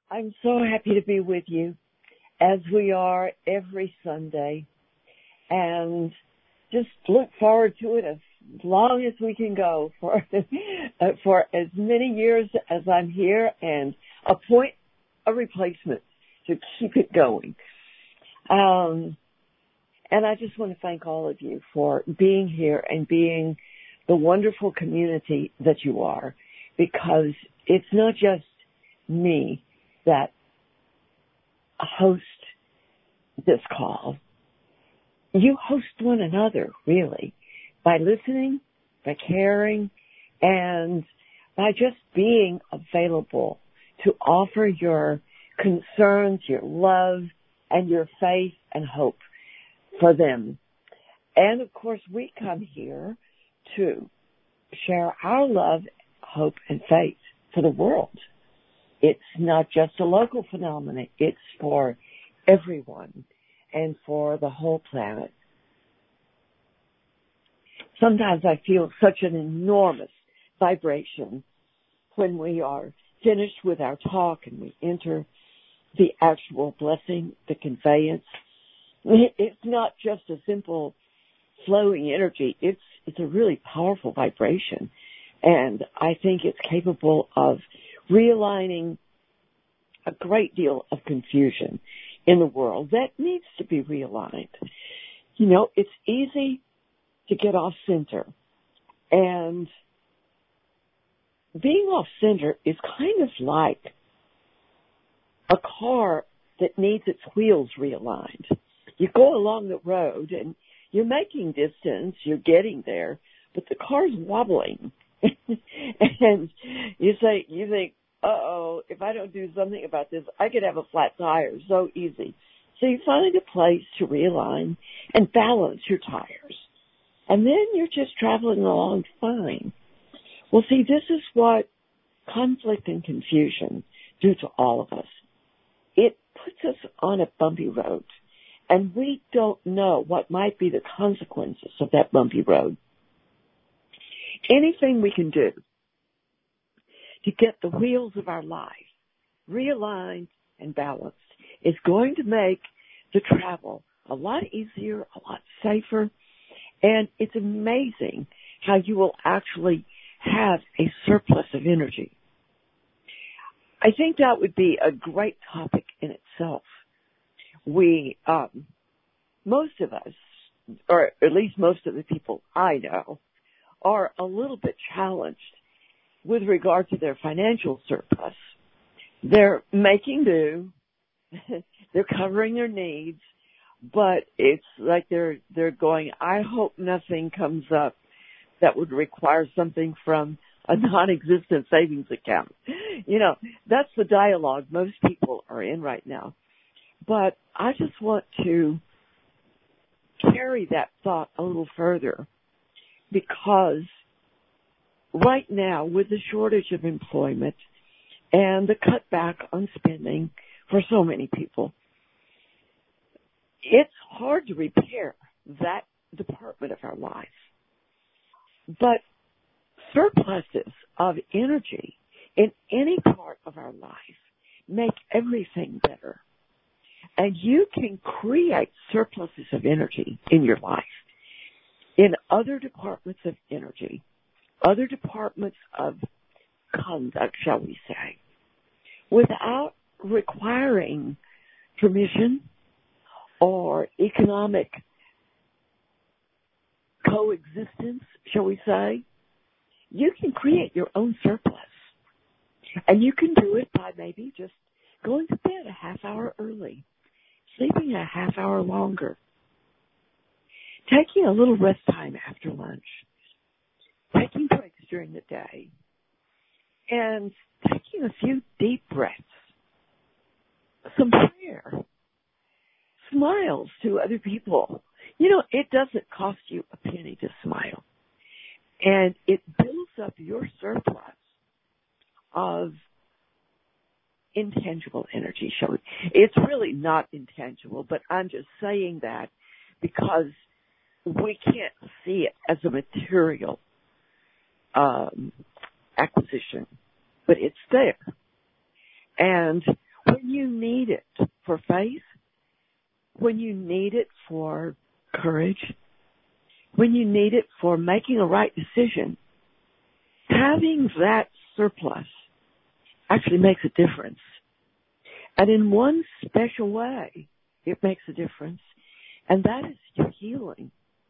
I'm so happy to be with you as we are every Sunday and just look forward to it as long as we can go for as many years as I'm here and appoint a replacement to keep it going. And I just want to thank all of you for being here and being the wonderful community that you are, because it's not just me that host this call. You host one another, really, by listening, by caring, and by just being available to offer your concerns, your love, and your faith and hope for them. And, of course, we come here to share our love, hope, and faith for the world. It's not just a local phenomenon. It's for everyone and for the whole planet. Sometimes I feel such an enormous vibration when we are finished with our talk and we enter the actual blessing, the conveyance. It's not just a simple flowing energy. It's a really powerful vibration. And I think it's capable of realigning a great deal of confusion in the world that needs to be realigned. You know, it's easy to get off center. And being off center is kind of like a car that needs its wheels realigned. You go along the road and you're making distance, you're getting there, but the car's wobbling. And you think, uh-oh, if I don't do something about this, I could have a flat tire. So easy. So you find a place to realign and balance your tires. And then you're just traveling along fine. Well, see, this is what conflict and confusion do to all of us. It puts us on a bumpy road, and we don't know what might be the consequences of that bumpy road. Anything we can do to get the wheels of our life realigned and balanced is going to make the travel a lot easier, a lot safer, and it's amazing how you will actually have a surplus of energy. I think that would be a great topic in itself. We, most of us, or at least most of the people I know, are a little bit challenged with regard to their financial surplus. They're making do, they're covering their needs, but it's like they're going, I hope nothing comes up that would require something from a non-existent savings account. You know, that's the dialogue most people are in right now. But I just want to carry that thought a little further, because right now, with the shortage of employment and the cutback on spending for so many people, it's hard to repair that department of our life. But surpluses of energy in any part of our life make everything better. And you can create surpluses of energy in your life, in other departments of energy, other departments of conduct, shall we say, without requiring permission or economic coexistence, shall we say. You can create your own surplus. And you can do it by maybe just going to bed a half hour early, sleeping a half hour longer, taking a little rest time after lunch, taking breaks during the day, and taking a few deep breaths, some prayer, smiles to other people. You know, it doesn't cost you a penny to smile. And it builds up your surplus of intangible energy, shall we? It's really not intangible, but I'm just saying that because we can't see it as a material acquisition, but it's there. And when you need it for faith, when you need it for courage, when you need it for making a right decision, having that surplus actually makes a difference. And in one special way, it makes a difference, and that is your healing.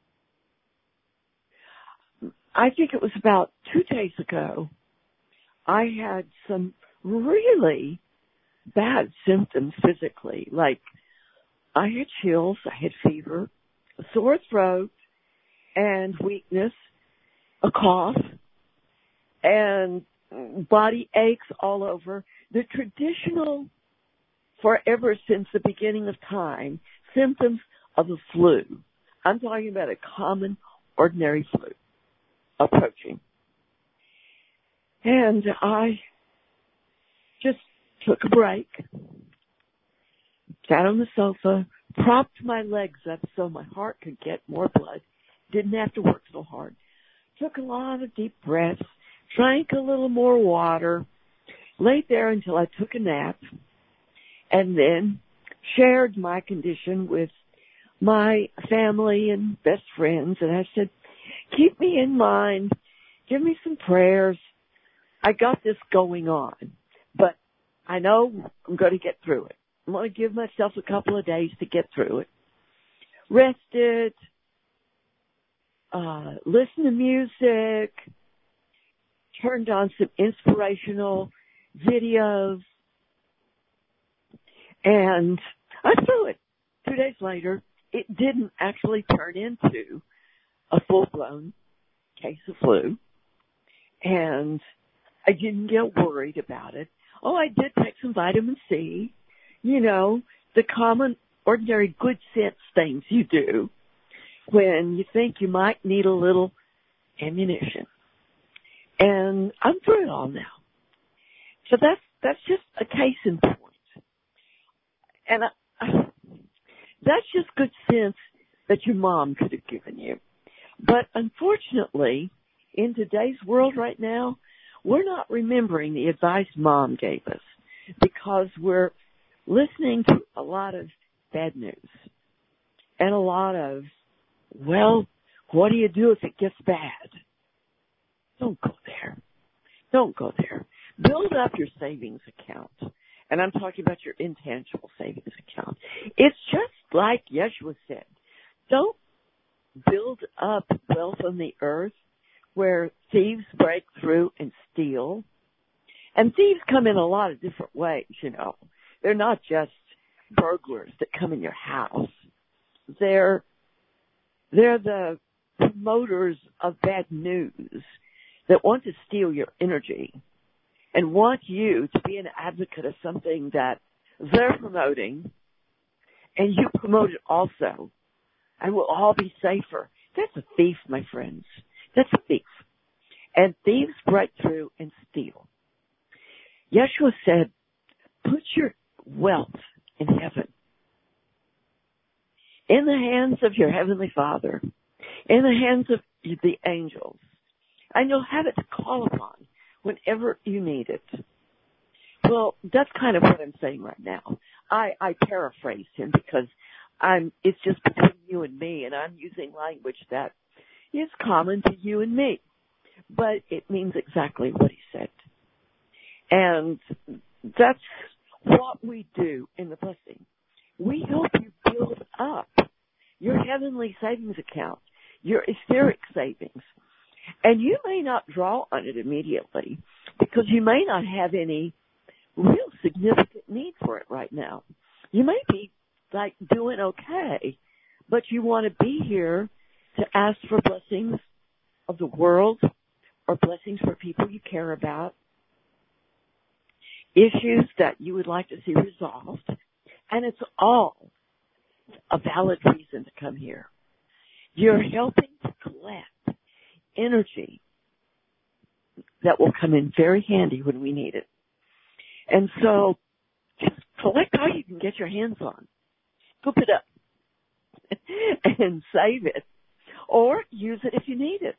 I think it was about 2 days ago, I had some really bad symptoms physically, like I had chills, I had fever, a sore throat, and weakness, a cough, and body aches all over. The traditional, forever since the beginning of time, symptoms of the flu. I'm talking about a common, ordinary flu approaching. And I just took a break, sat on the sofa, propped my legs up so my heart could get more blood, didn't have to work so hard, took a lot of deep breaths, drank a little more water, laid there until I took a nap, and then shared my condition with my family and best friends. And I said, keep me in mind, give me some prayers. I got this going on, but I know I'm going to get through it. I'm going to give myself a couple of days to get through it. Rested, listen to music, turned on some inspirational videos, and I threw it. 2 days later, it didn't actually turn into a full-blown case of flu, and I didn't get worried about it. Oh, I did take some vitamin C, you know, the common, ordinary, good sense things you do when you think you might need a little ammunition. And I'm through it all now. So that's just a case in point. And that's just good sense that your mom could have given you. But unfortunately, in today's world right now, we're not remembering the advice mom gave us because we're listening to a lot of bad news and a lot of, well, what do you do if it gets bad? Don't go there. Don't go there. Build up your savings account. And I'm talking about your intangible savings account. It's just like Yeshua said. Don't build up wealth on the earth where thieves break through and steal. And thieves come in a lot of different ways, you know. They're not just burglars that come in your house. They're the promoters of bad news that want to steal your energy and want you to be an advocate of something that they're promoting and you promote it also, and we'll all be safer. That's a thief, my friends. That's a thief. And thieves break through and steal. Yeshua said, put your wealth in heaven, in the hands of your heavenly Father, in the hands of the angels, and you'll have it to call upon whenever you need it. Well, that's kind of what I'm saying right now. I paraphrased him because it's just between you and me, and I'm using language that is common to you and me. But it means exactly what he said. And that's what we do in the blessing. We help you build up your heavenly savings account, your etheric savings. And you may not draw on it immediately because you may not have any real significant need for it right now. You may be like doing okay, but you want to be here to ask for blessings of the world or blessings for people you care about, issues that you would like to see resolved, and it's all a valid reason to come here. You're helping to collect energy that will come in very handy when we need it. And so just collect all you can get your hands on. Scoop it up and save it, or use it if you need it.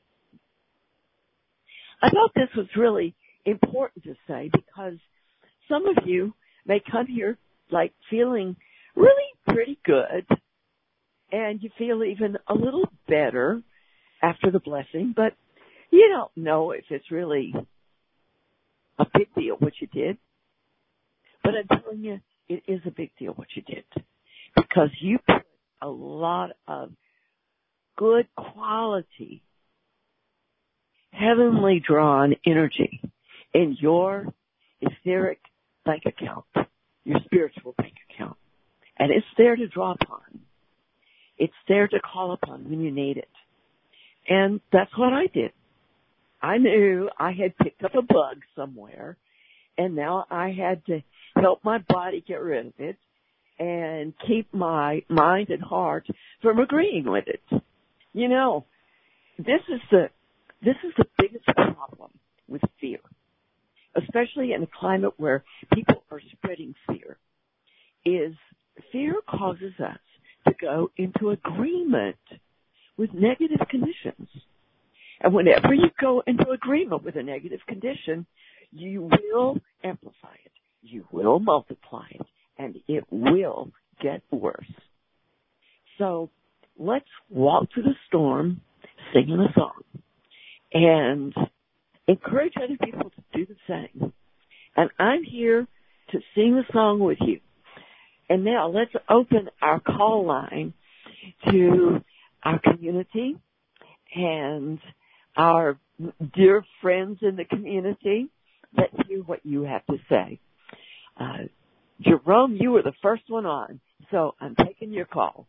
I thought this was really important to say because some of you may come here like feeling really pretty good, and you feel even a little better after the blessing, but you don't know if it's really a big deal what you did. But I'm telling you, it is a big deal what you did, because you put a lot of good quality, heavenly drawn energy in your etheric bank account, your spiritual bank account. And it's there to draw upon. It's there to call upon when you need it. And that's what I did. I knew I had picked up a bug somewhere, and now I had to help my body get rid of it and keep my mind and heart from agreeing with it. You know, this is the biggest problem with fear, especially in a climate where people are spreading fear, is fear causes us to go into agreement with negative conditions. And whenever you go into agreement with a negative condition, you will amplify it. You will multiply it, and it will get worse. So let's walk through the storm singing a song and encourage other people to do the same. And I'm here to sing the song with you. And now let's open our call line to our community and our dear friends in the community. Let's hear what you have to say. Jerome, you were the first one on, so I'm taking your call.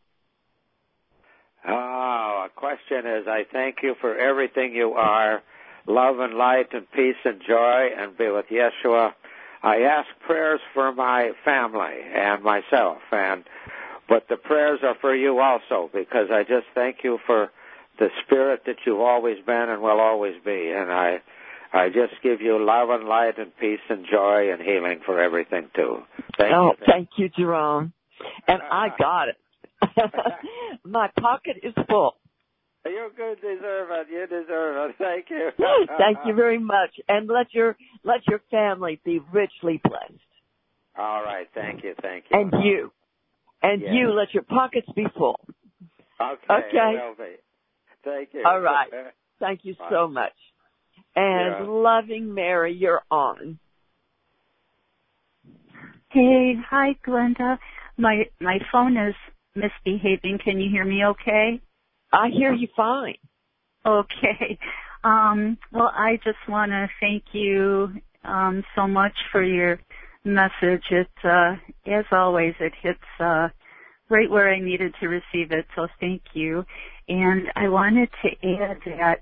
Oh, a question is, I thank you for everything you are, love and light and peace and joy, and be with Yeshua. I ask prayers for my family and myself, but the prayers are for you also, because I just thank you for the spirit that you've always been and will always be, and I just give you love and light and peace and joy and healing for everything, too. Thank you, Jerome. And I got it. My pocket is full. You deserve it. You deserve it. Thank you. Thank you very much. And let your family be richly blessed. All right. Thank you. And you. And yes. you, let your pockets be full. Okay. Will be. Thank you. All right. Thank you so much. And Loving Mary, you're on. Hey, hi, Glenda. My phone is misbehaving. Can you hear me okay? I hear you fine. Okay. Well, I just want to thank you so much for your message. It, as always, it hits right where I needed to receive it, so thank you. And I wanted to add that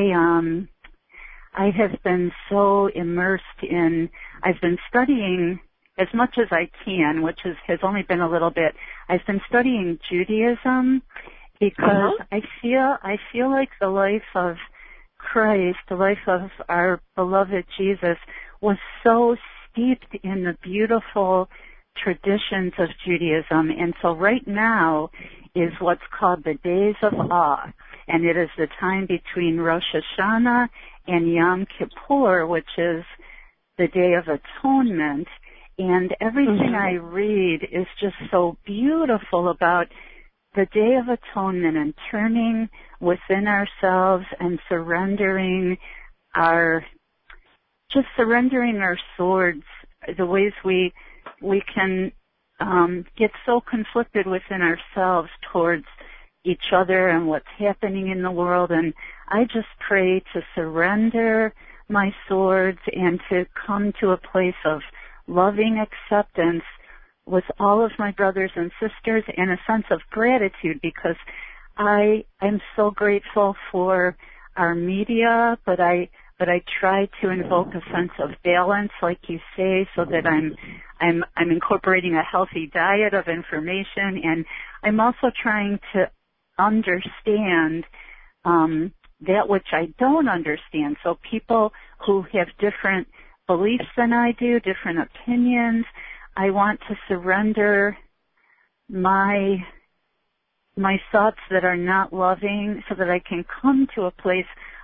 I have been so immersed I've been studying as much as I can, which has only been a little bit. I've been studying Judaism because I feel like the life of Christ, the life of our beloved Jesus, was so steeped in the beautiful traditions of Judaism. And so right now is what's called the Days of Awe. And it is the time between Rosh Hashanah and Yom Kippur, which is the Day of Atonement. And everything I read is just so beautiful about the Day of Atonement and turning within ourselves and surrendering our swords, the ways we can get so conflicted within ourselves towards each other and what's happening in the world. And I just pray to surrender my swords and to come to a place of loving acceptance with all of my brothers and sisters, and a sense of gratitude, because I am so grateful for our media, but I try to invoke a sense of balance, like you say, so that I'm incorporating a healthy diet of information, and I'm also trying to understand that which I don't understand. So people who have different beliefs than I do, different opinions, I want to surrender my thoughts that are not loving so that I can come to a place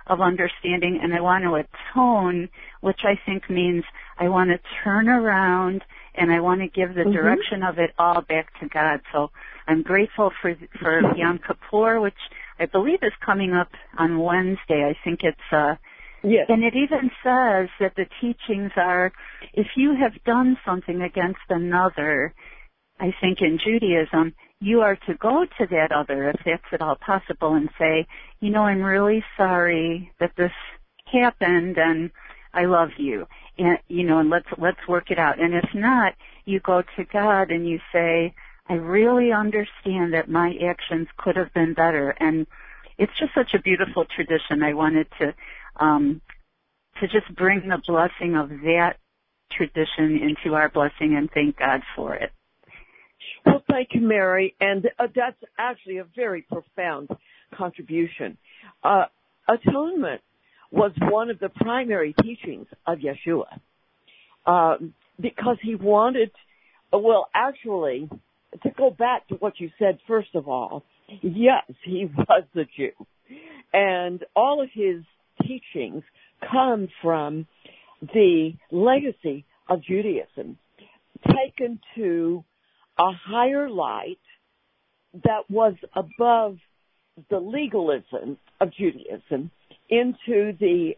of understanding, and I want to atone, which I think means I want to turn around and I want to give the direction of it all back to God. So I'm grateful for Yom Kippur, which I believe is coming up on Wednesday. I think it's yes. And it even says that the teachings are, if you have done something against another, I think in Judaism, you are to go to that other, if that's at all possible, and say, I'm really sorry that this happened, and I love you, and and let's work it out. And if not, you go to God and you say, I really understand that my actions could have been better. And it's just such a beautiful tradition. I wanted to just bring the blessing of that tradition into our blessing and thank God for it. Well, thank you, Mary, and that's actually a very profound contribution. Atonement was one of the primary teachings of Yeshua because he wanted, actually, to go back to what you said first of all, yes, he was a Jew, and all of his teachings come from the legacy of Judaism taken to a higher light that was above the legalism of Judaism into the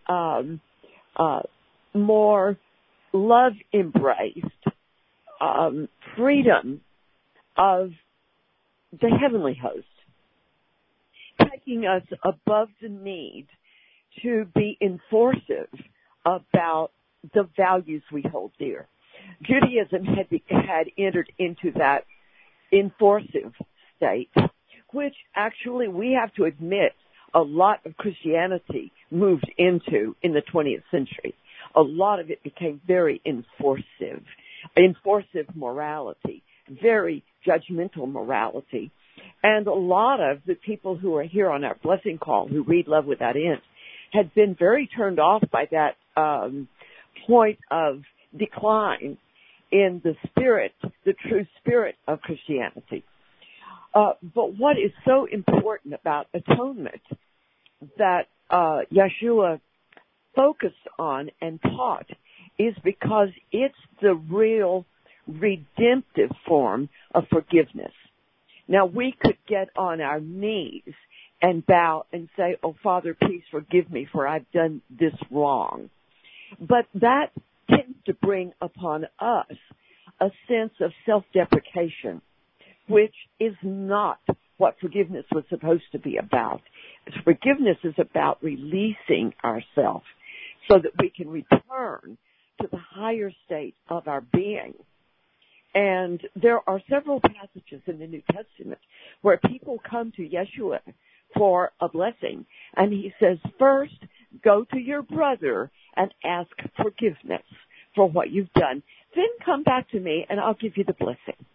more love-embraced freedom of the heavenly host, taking us above the need to be enforcive about the values we hold dear. Judaism had entered into that enforcive state, which actually we have to admit a lot of Christianity moved into in the 20th century. A lot of it became very enforcive morality, very judgmental morality. And a lot of the people who are here on our blessing call who read Love Without End had been very turned off by that point of decline in the spirit, the true spirit of Christianity. But what is so important about atonement that Yeshua focused on and taught is because it's the real redemptive form of forgiveness. Now, we could get on our knees and bow and say, oh, Father, please forgive me for I've done this wrong. But that tends to bring upon us a sense of self-deprecation, which is not what forgiveness was supposed to be about. Forgiveness is about releasing ourselves so that we can return to the higher state of our being. And there are several passages in the New Testament where people come to Yeshua for a blessing, and he says, first, go to your brother and ask forgiveness for what you've done. Then come back to me, and I'll give you the blessing.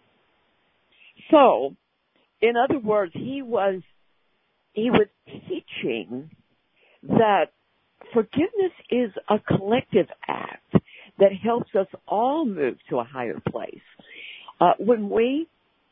So, in other words, he was teaching that forgiveness is a collective act that helps us all move to a higher place. When we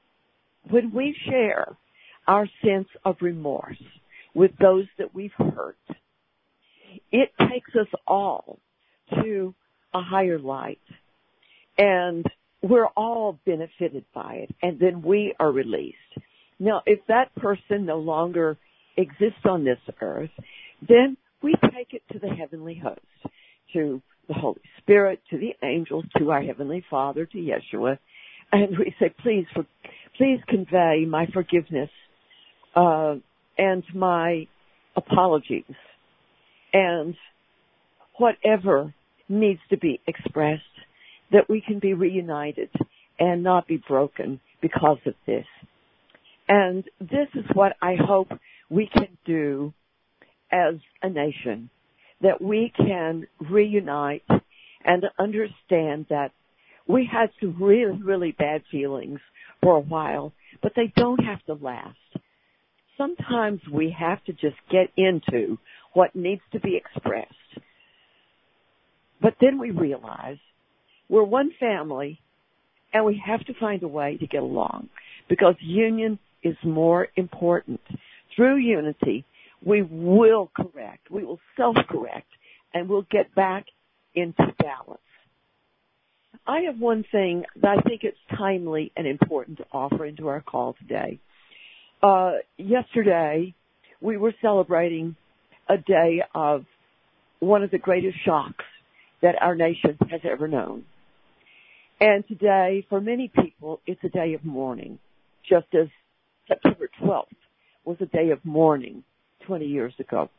share our sense of remorse with those that we've hurt, it takes us all to a higher light, and we're all benefited by it, and then we are released. Now, if that person no longer exists on this earth, then we take it to the heavenly host, to the Holy Spirit, to the angels, to our Heavenly Father, to Yeshua, and we say, please convey my forgiveness and my apologies and whatever needs to be expressed, that we can be reunited and not be broken because of this. And this is what I hope we can do as a nation, that we can reunite and understand that we had some really, really bad feelings for a while, but they don't have to last. Sometimes we have to just get into what needs to be expressed. But then we realize we're one family, and we have to find a way to get along, because union is more important. Through unity, we will correct. We will self-correct, and we'll get back into balance. I have one thing that I think it's timely and important to offer into our call today. Yesterday, we were celebrating a day of one of the greatest shocks that our nation has ever known. And today, for many people, it's a day of mourning, just as September 12th was a day of mourning 20 years ago.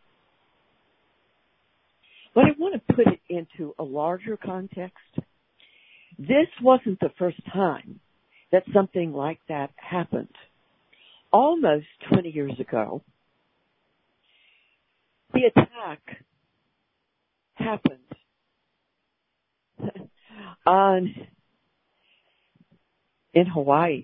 But I want to put it into a larger context. This wasn't the first time that something like that happened. Almost 20 years ago, the attack happened in Hawaii.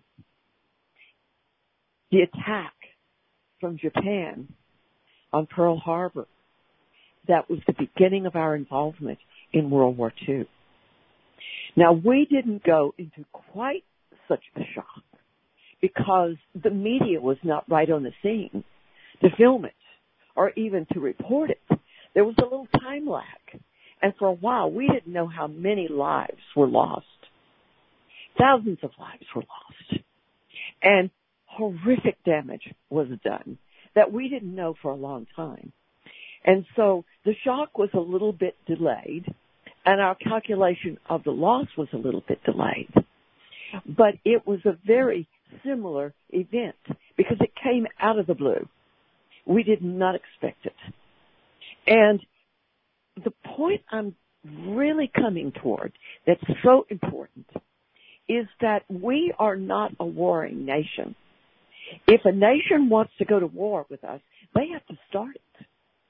The attack from Japan on Pearl Harbor. That was the beginning of our involvement in World War II. Now, we didn't go into quite such a shock because the media was not right on the scene to film it or even to report it. There was a little time lag. And for a while, we didn't know how many lives were lost. Thousands of lives were lost. And horrific damage was done that we didn't know for a long time. And so the shock was a little bit delayed, and our calculation of the loss was a little bit delayed. But it was a very similar event because it came out of the blue. We did not expect it. And the point I'm really coming toward that's so important is that we are not a warring nation. If a nation wants to go to war with us, they have to start it.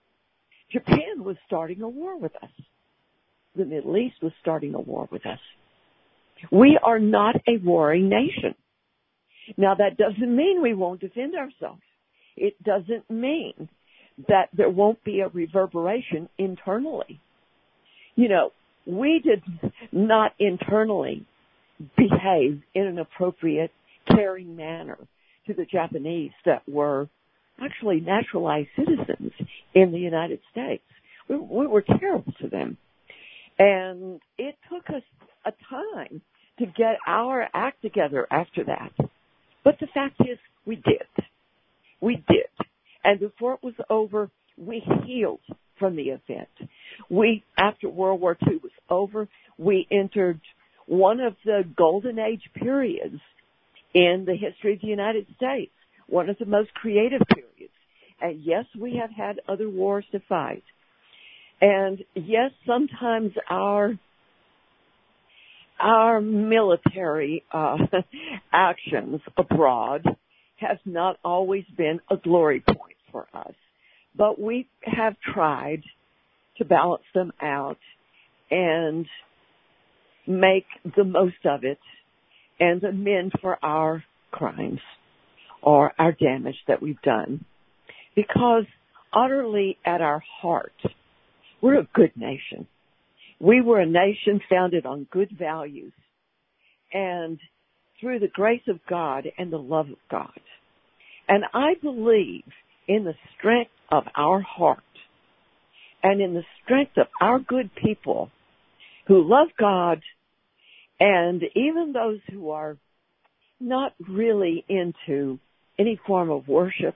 Japan was starting a war with us. The Middle East was starting a war with us. We are not a warring nation. Now, that doesn't mean we won't defend ourselves. It doesn't mean that there won't be a reverberation internally. You know, we did not internally behave in an appropriate, caring manner to the Japanese that were actually naturalized citizens in the United States. We were terrible to them. And it took us a time to get our act together after that. But the fact is, we did. We did. And before it was over, we healed from the event. After World War II was over, we entered one of the golden age periods in the history of the United States, one of the most creative periods. And yes, we have had other wars to fight. And yes, sometimes our military actions abroad have not always been a glory point for us. But we have tried to balance them out and make the most of it and amend for our crimes or our damage that we've done. Because utterly at our heart, we're a good nation. We were a nation founded on good values and through the grace of God and the love of God. And I believe in the strength of our heart and in the strength of our good people who love God, and even those who are not really into any form of worship,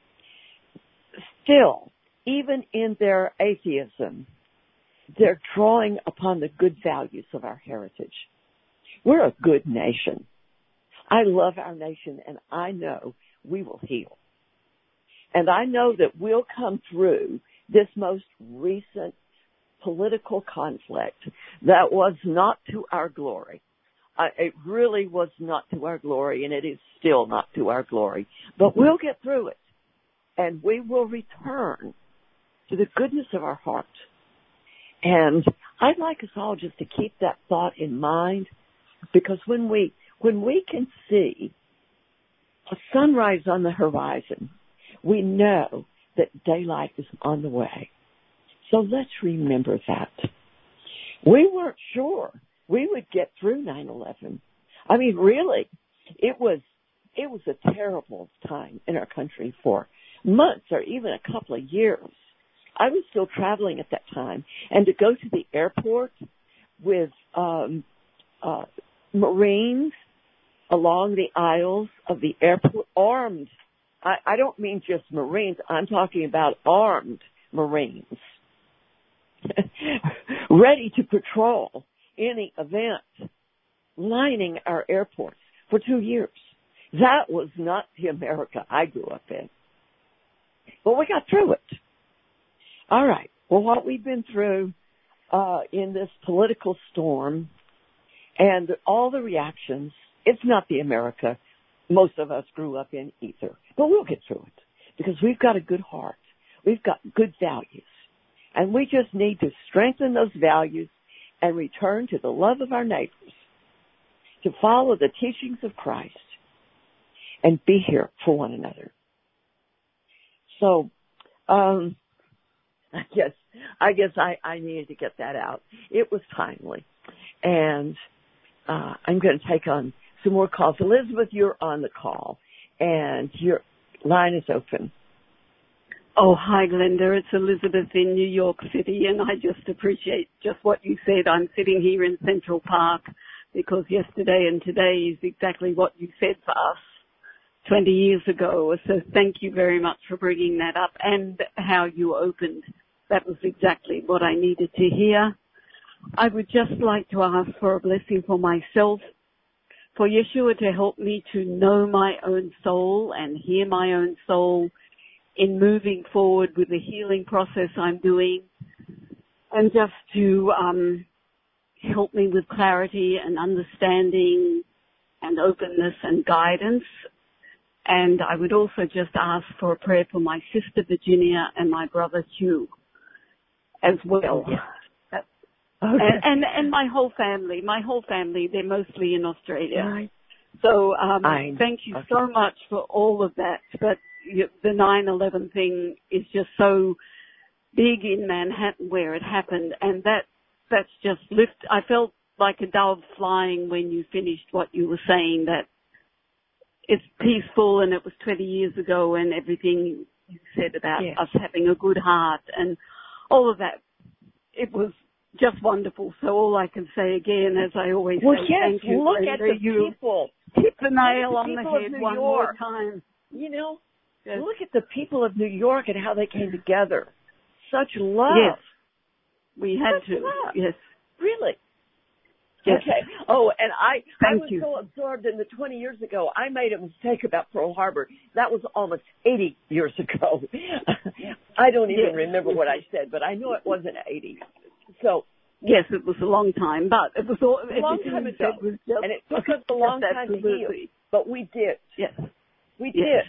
still, even in their atheism, they're drawing upon the good values of our heritage. We're a good nation. I love our nation, and I know we will heal. And I know that we'll come through this most recent political conflict that was not to our glory. It really was not to our glory, and it is still not to our glory. But we'll get through it, and we will return to the goodness of our heart. And I'd like us all just to keep that thought in mind, because when we can see a sunrise on the horizon, we know that daylight is on the way. So let's remember that. We weren't sure we would get through 9/11. I mean, really, it was a terrible time in our country for months or even a couple of years. I was still traveling at that time, and to go to the airport with Marines along the aisles of the airport, armed. I don't mean just Marines. I'm talking about armed Marines, ready to patrol any event, lining our airports for 2 years. That was not the America I grew up in. But we got through it. All right. Well, what we've been through in this political storm and all the reactions, it's not the America most of us grew up in either. But we'll get through it because we've got a good heart. We've got good values. And we just need to strengthen those values and return to the love of our neighbors, to follow the teachings of Christ, and be here for one another. So, I guess I needed to get that out. It was timely. And I'm going to take on some more calls. Elizabeth, you're on the call, and your line is open. Oh, hi, Glenda. It's Elizabeth in New York City, and I just appreciate just what you said. I'm sitting here in Central Park because yesterday and today is exactly what you said for us 20 years ago. So thank you very much for bringing that up and how you opened. That was exactly what I needed to hear. I would just like to ask for a blessing for myself, for Yeshua to help me to know my own soul and hear my own soul in moving forward with the healing process I'm doing, and just to help me with clarity and understanding and openness and guidance. And I would also just ask for a prayer for my sister Virginia and my brother Hugh as well. Yes. Okay. And my whole family, they're mostly in Australia. Right. So thank you so much for all of that. But the 9/11 thing is just so big in Manhattan where it happened, and that's just I felt like a dove flying when you finished what you were saying, that it's peaceful and it was 20 years ago, and everything you said about us having a good heart and all of that. It was just wonderful. So all I can say again, as I always say, thank you. Look at the people. Hit the nail on the head one more time. You know, look at the people of New York and how they came together. Such love. Yes. We had to. Love. Yes. Really? Yes. Okay. Oh, and I was you. so absorbed in the 20 years ago, I made a mistake about Pearl Harbor. That was almost 80 years ago. I don't even remember what I said, but I know it wasn't 80. So. Yes, it was a long time, but it was a long time ago. And it took us a long time to heal. But we did. Yes. We did.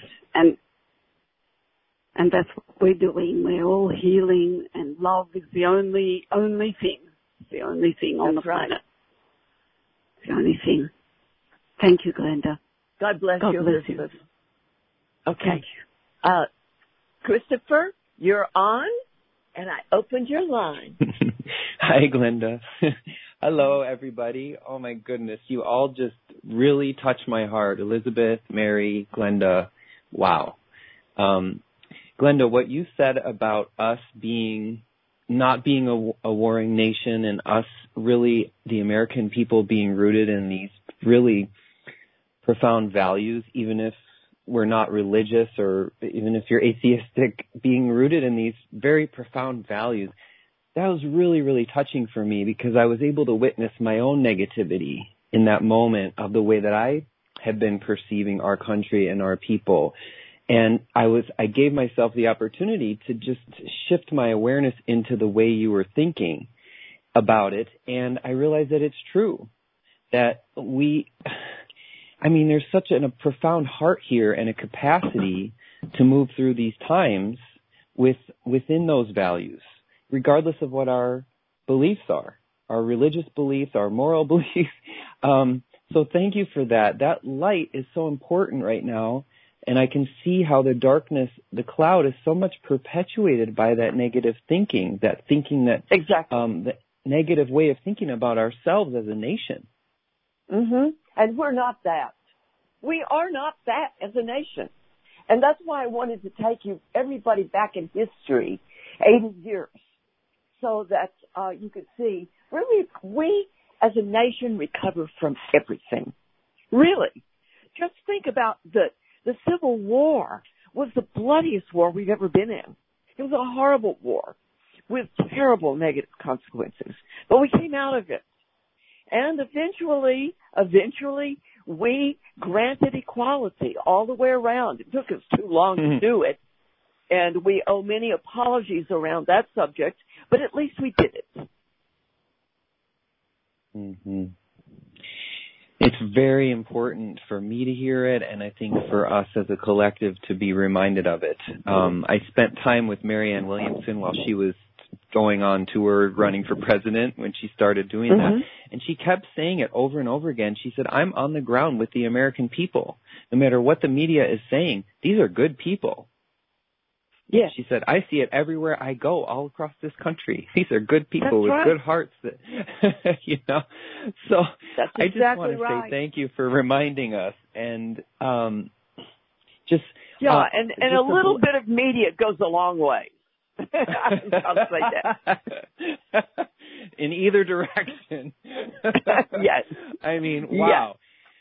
And that's what we're doing. We're all healing, and love is the only thing. The only thing on the planet. The only thing. Thank you, Glenda. God bless you, Elizabeth. Okay. Thank you. Christopher, you're on, and I opened your line. Hi, Glenda. Hello, everybody. Oh, my goodness. You all just really touched my heart. Elizabeth, Mary, Glenda. Wow. Glenda, what you said about us not being a warring nation, and us really, the American people, being rooted in these really profound values, even if we're not religious or even if you're atheistic, being rooted in these very profound values, that was really, really touching for me, because I was able to witness my own negativity in that moment of the way that I had been perceiving our country and our people. And I gave myself the opportunity to just shift my awareness into the way you were thinking about it. And I realized that it's true, that there's such a profound heart here and a capacity to move through these times within those values, regardless of what our beliefs are, our religious beliefs, our moral beliefs. So thank you for that. That light is so important right now. And I can see how the darkness, the cloud, is so much perpetuated by that negative thinking, exactly. The negative way of thinking about ourselves as a nation. Mm-hmm. And we're not that. We are not that as a nation. And that's why I wanted to take everybody back in history, 80 years, so that you could see, really, we as a nation recover from everything. Really. Just think about the Civil War was the bloodiest war we've ever been in. It was a horrible war with terrible negative consequences. But we came out of it. And eventually, we granted equality all the way around. It took us too long to do it. And we owe many apologies around that subject, but at least we did it. Mm-hmm. It's very important for me to hear it, and I think for us as a collective to be reminded of it. I spent time with Marianne Williamson while she was going on tour running for president when she started doing that, and she kept saying it over and over again. She said, I'm on the ground with the American people. No matter what the media is saying, these are good people. Yeah. She said, I see it everywhere I go, all across this country. These are good people with good hearts that, So that's I just want to say thank you for reminding us. And and a little bit of media goes a long way. I'll say that. In either direction. Yes. I mean, wow. Yes.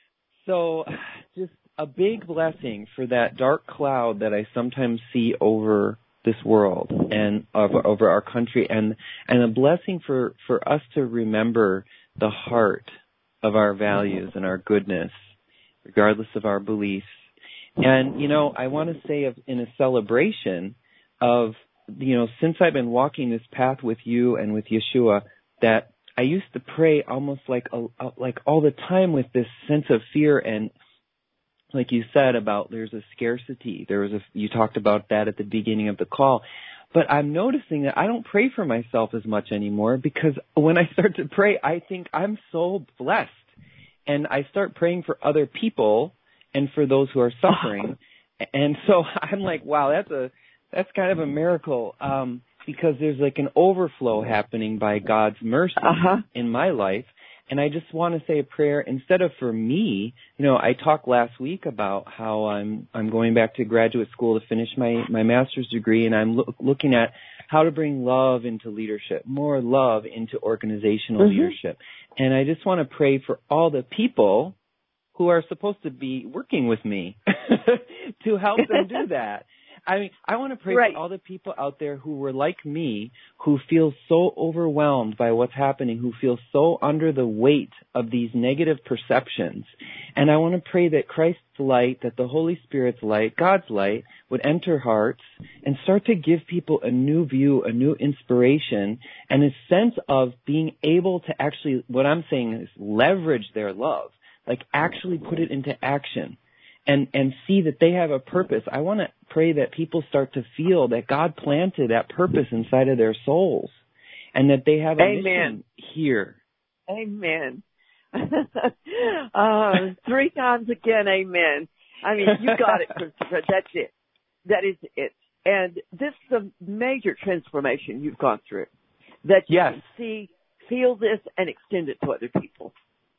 So just a big blessing for that dark cloud that I sometimes see over this world and over our country, and a blessing for us to remember the heart of our values and our goodness, regardless of our beliefs. And, I want to say in a celebration of, since I've been walking this path with you and with Yeshua, that I used to pray almost like all the time with this sense of fear, and like you said about there's a scarcity. You talked about that at the beginning of the call. But I'm noticing that I don't pray for myself as much anymore, because when I start to pray, I think I'm so blessed. And I start praying for other people and for those who are suffering. And so I'm like, wow, that's kind of a miracle, because there's like an overflow happening by God's mercy in my life. And I just want to say a prayer instead of for me. I talked last week about how I'm going back to graduate school to finish my master's degree, and I'm looking at how to bring love into leadership, more love into organizational leadership. And I just want to pray for all the people who are supposed to be working with me to help them do that. I mean, I want to pray for all the people out there who were like me, who feel so overwhelmed by what's happening, who feel so under the weight of these negative perceptions. And I want to pray that Christ's light, that the Holy Spirit's light, God's light, would enter hearts and start to give people a new view, a new inspiration, and a sense of being able to actually, what I'm saying is leverage their love, like actually put it into action. And see that they have a purpose. I want to pray that people start to feel that God planted that purpose inside of their souls, and that they have a mission here. Amen. 3 times again, amen. I mean, you got it, Christopher. That's it. That is it. And this is a major transformation you've gone through, that you can see, feel this, and extend it to other people.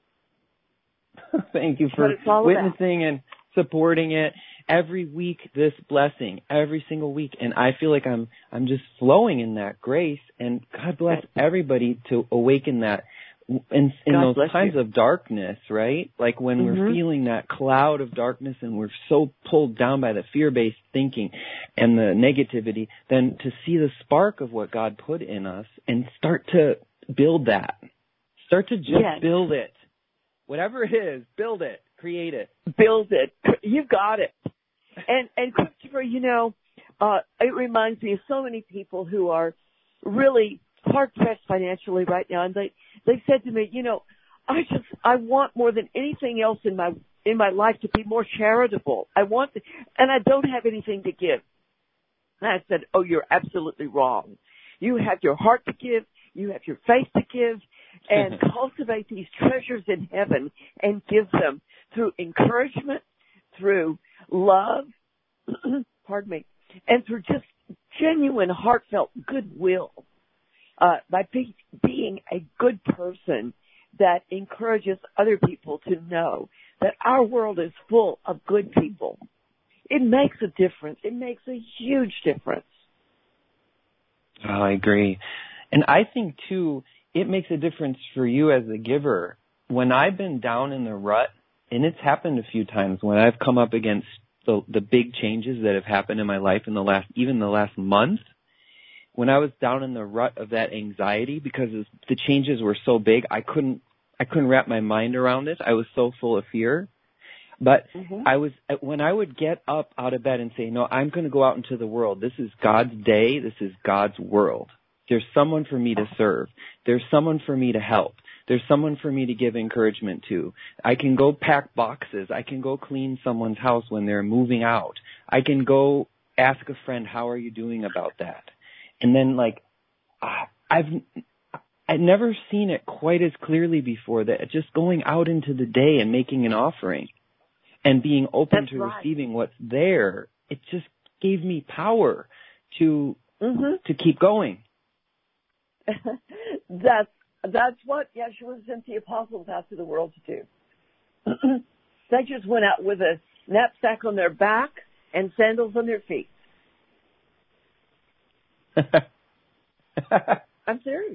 Thank you for witnessing and supporting it every week, this blessing, every single week. And I feel like I'm just flowing in that grace, and God bless everybody to awaken that in those times of darkness, right? Like when we're feeling that cloud of darkness and we're so pulled down by the fear-based thinking and the negativity, then to see the spark of what God put in us and start to build that. Start to just build it. Whatever it is, build it. Create it. Build it. You got it. And Christopher, it reminds me of so many people who are really hard pressed financially right now, and they said to me, I want more than anything else in my life to be more charitable. And I don't have anything to give. And I said, oh, you're absolutely wrong. You have your heart to give. You have your faith to give, and cultivate these treasures in heaven and give them through encouragement, through love, pardon me, and through just genuine, heartfelt goodwill, by being a good person that encourages other people to know that our world is full of good people. it makes a difference. It makes a huge difference. Oh, I agree. And I think, too, it makes a difference for you as a giver. When I've been down in the rut, and it's happened a few times when I've come up against the big changes that have happened in my life in the last month, when I was down in the rut of that anxiety because the changes were so big, I couldn't wrap my mind around it. I was so full of fear. But when I would get up out of bed and say, no, I'm going to go out into the world. This is God's day. This is God's world. There's someone for me to serve. There's someone for me to help. There's someone for me to give encouragement to. I can go pack boxes. I can go clean someone's house when they're moving out. I can go ask a friend, how are you doing about that? And then, I'd never seen it quite as clearly before, that just going out into the day and making an offering and being open to receiving what's there, it just gave me power to keep going. That's what Yeshua sent the apostles out to the world to do. They just went out with a knapsack on their back and sandals on their feet. I'm serious.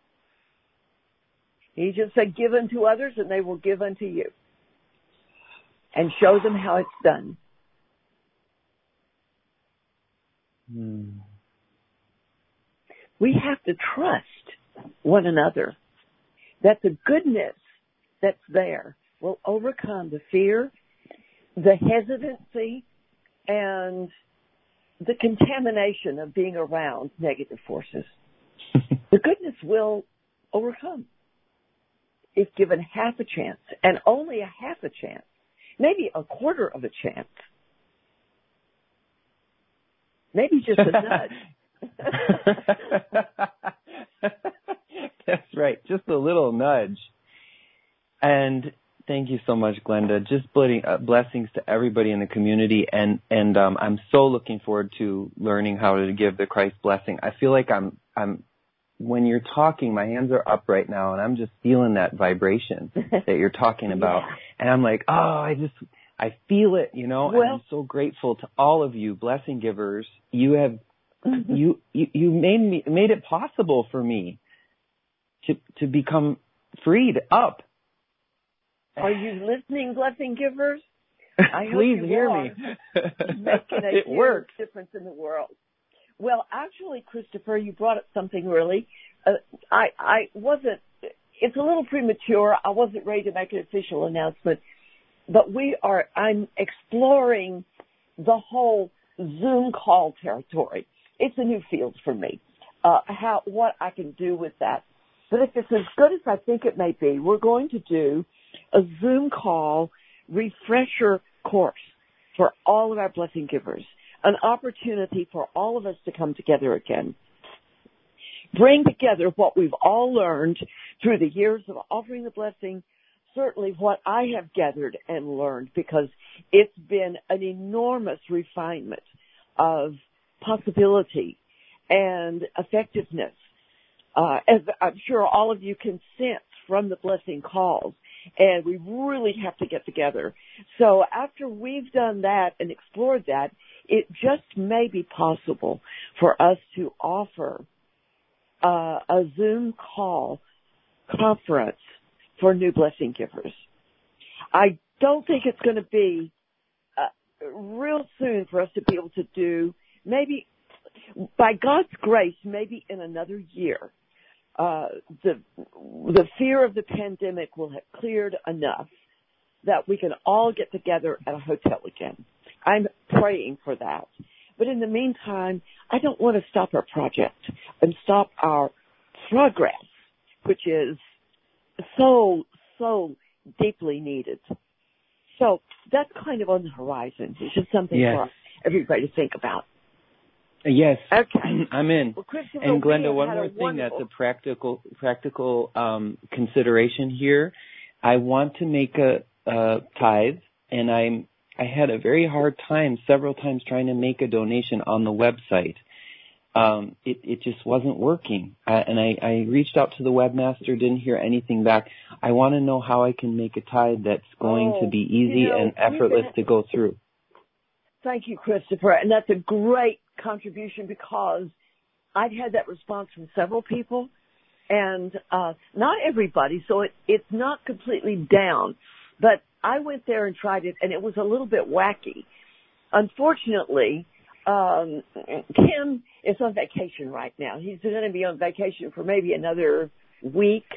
He just said, give unto others and they will give unto you. And show them how it's done. We have to trust one another that the goodness that's there will overcome the fear, the hesitancy, and the contamination of being around negative forces. The goodness will overcome if given half a chance, and only a half a chance, maybe a quarter of a chance, maybe just a nudge. That's right, just a little nudge. And thank you so much, Glenda. Just blessings to everybody in the community, and I'm so looking forward to learning how to give the Christ blessing. I feel like I'm when you're talking, my hands are up right now, and I'm just feeling that vibration that you're talking about. Yeah. And I'm like, I feel it, Well, and I'm so grateful to all of you, blessing givers. You have, you made it possible for me to become freed up. Are you listening, blessing givers? I Please hope you hear are. me. Making a huge difference in the world. Well, actually, Christopher, you brought up something really. I wasn't, it's a little premature. I wasn't ready to make an official announcement, but I'm exploring the whole Zoom call territory. It's a new field for me, what I can do with that. But if it's as good as I think it may be, we're going to do a Zoom call refresher course for all of our blessing givers. An opportunity for all of us to come together again. Bring together what we've all learned through the years of offering the blessing, certainly what I have gathered and learned, because it's been an enormous refinement of possibility and effectiveness. As I'm sure all of you can sense from the blessing calls, and we really have to get together. So after we've done that and explored that, it just may be possible for us to offer a Zoom call conference for new blessing givers. I don't think it's going to be real soon for us to be able to do, maybe by God's grace, maybe in another year. The fear of the pandemic will have cleared enough that we can all get together at a hotel again. I'm praying for that. But in the meantime, I don't want to stop our project and stop our progress, which is so deeply needed. So that's kind of on the horizon. It's just something for everybody to think about. Yes. Okay. I'm in. Well, and Glenda, one more thing that's a practical consideration here. I want to make a tithe, and I had a very hard time several times trying to make a donation on the website. It just wasn't working. I reached out to the webmaster, didn't hear anything back. I want to know how I can make a tithe that's going to be easy and effortless to go through. thank you, Christopher. And that's a great contribution because I've had that response from several people and not everybody, so it's not completely down. But I went there and tried it, and it was a little bit wacky. Unfortunately, Kim is on vacation right now. He's going to be on vacation for maybe another week.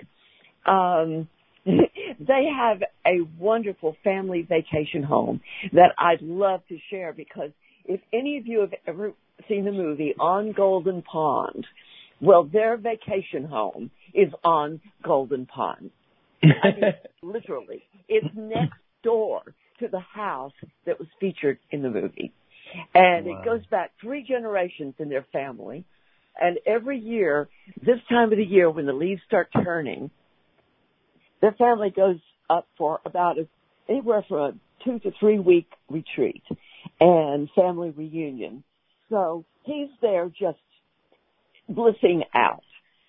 They have a wonderful family vacation home that I'd love to share because if any of you have ever seen the movie On Golden Pond, well, their vacation home is on Golden Pond. I mean, literally. It's next door to the house that was featured in the movie. And It goes back 3 generations in their family. And every year, this time of the year when the leaves start turning, their family goes up for about anywhere from a 2 to 3 week retreat and family reunion. So he's there just blissing out.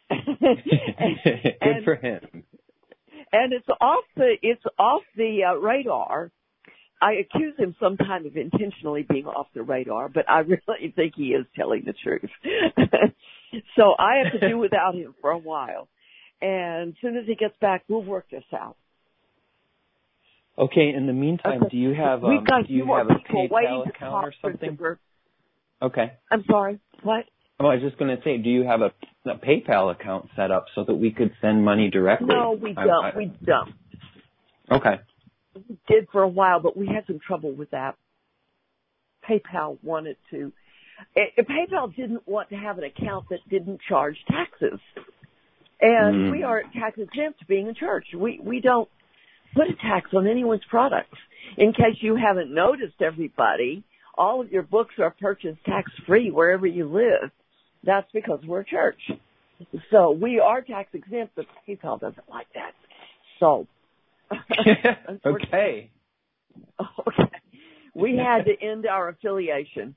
Good for him. And it's off the radar. I accuse him sometimes of intentionally being off the radar, but I really think he is telling the truth. So I have to do without him for a while. And as soon as he gets back, we'll work this out. Okay. In the meantime, do you have a PayPal account or something? Okay. I'm sorry. What? Oh, I was just going to say, do you have a PayPal account set up so that we could send money directly? No, we don't. We don't. Okay. We did for a while, but we had some trouble with that. PayPal wanted to. PayPal didn't want to have an account that didn't charge taxes. And we are tax exempt being a church. We don't put a tax on anyone's products. In case you haven't noticed, everybody, all of your books are purchased tax-free wherever you live. That's because we're a church. So we are tax exempt, but PayPal doesn't like that. So. Okay. Okay. We had to end our affiliation.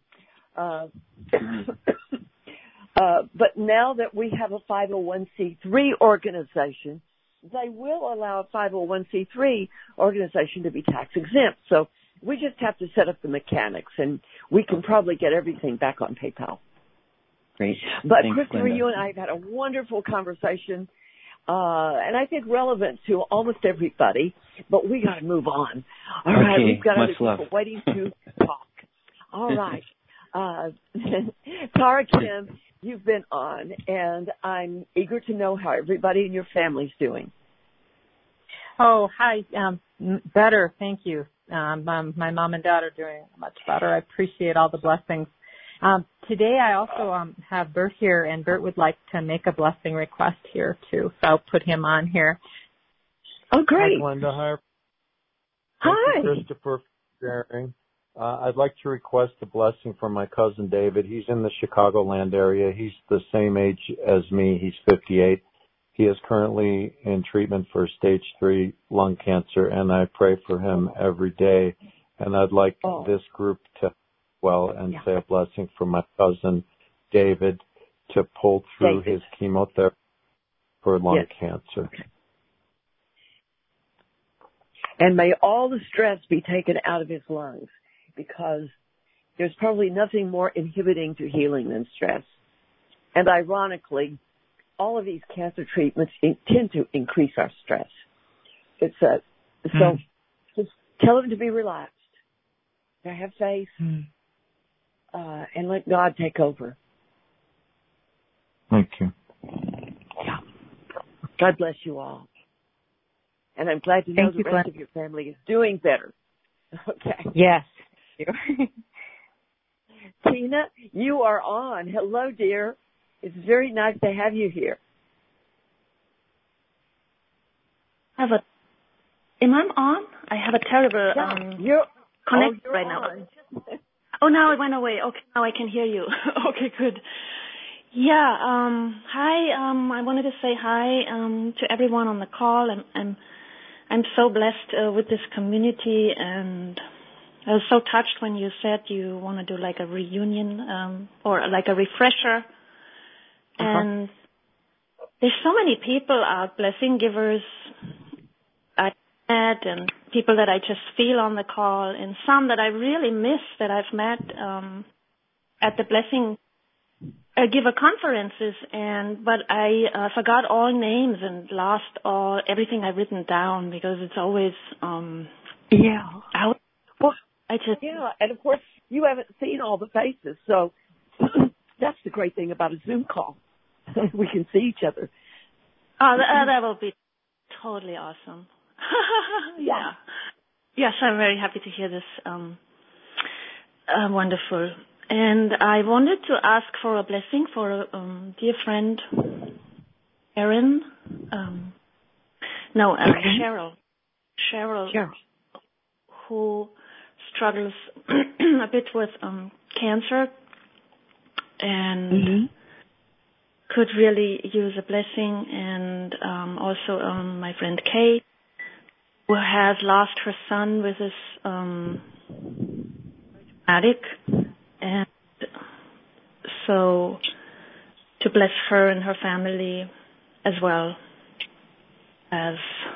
But now that we have a 501c3 organization, they will allow a 501c3 organization to be tax exempt. So we just have to set up the mechanics, and we can probably get everything back on PayPal. Great. But Thanks, Christopher, Linda. you and I have had a wonderful conversation, and I think relevant to almost everybody. But we got to move on. All right, okay. we've got other Much love. people waiting to talk. All right. Tara Kim, you've been on, and I'm eager to know how everybody in your family's doing. Oh, hi. Better, thank you. My mom and dad are doing much better. I appreciate all the blessings. Today I also have Bert here, and Bert would like to make a blessing request here too, so I'll put him on here. Oh, great. Hi, Glenda. Hi. Hi. Thank you, Christopher, for sharing. I'd like to request a blessing for my cousin David. He's in the Chicagoland area. He's the same age as me. He's 58. He is currently in treatment for stage 3 lung cancer, and I pray for him every day. And I'd like this group to say a blessing for my cousin David to pull through his chemotherapy for lung cancer. And may all the stress be taken out of his lungs, because there's probably nothing more inhibiting to healing than stress. And ironically, all of these cancer treatments tend to increase our stress. So just tell him to be relaxed, to have faith, and let God take over. Thank you. Yeah. God bless you all. And I'm glad to know the rest of your family is doing better. Okay. Yes. Tina, you are on. Hello, dear. It's very nice to have you here. Am I on? I have a terrible connect right now. Oh, now it went away. Okay, now I can hear you. Okay, good. Yeah. Hi. I wanted to say hi to everyone on the call, and I'm so blessed with this community, and I was so touched when you said you want to do like a reunion or like a refresher. And there's so many people out, blessing givers I met, and people that I just feel on the call, and some that I really miss that I've met at the Blessing Giver conferences, but I forgot all names and lost everything I've written down because it's always out. Well, and of course you haven't seen all the faces, so that's the great thing about a Zoom call. We can see each other. Oh, that will be totally awesome. Yeah. Yes, I'm very happy to hear this. Wonderful. And I wanted to ask for a blessing for a dear friend, Erin. Cheryl. Cheryl, who struggles a bit with cancer and could really use a blessing. And also my friend Kay, who has lost her son with his addict, and so to bless her and her family as well as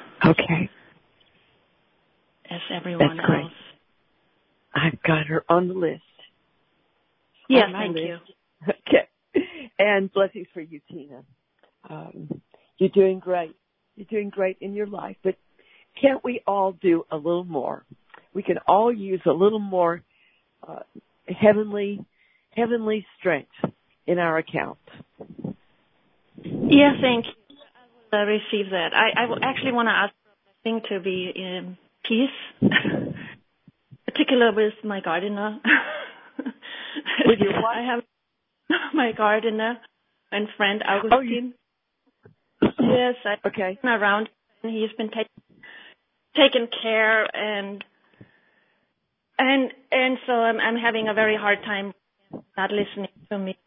everyone else. I've got her on the list. Yes, thank you. Okay. And blessings for you, Tina. You're doing great. You're doing great in your life, but can't we all do a little more? We can all use a little more heavenly strength in our account. Yeah, thank you. I will receive that. I actually want to ask for a blessing to be in peace, particularly with my gardener. With your what? I have my gardener and friend Augustine. Yes, I've been around, and he's been taken care, and so I'm having a very hard time not listening to me.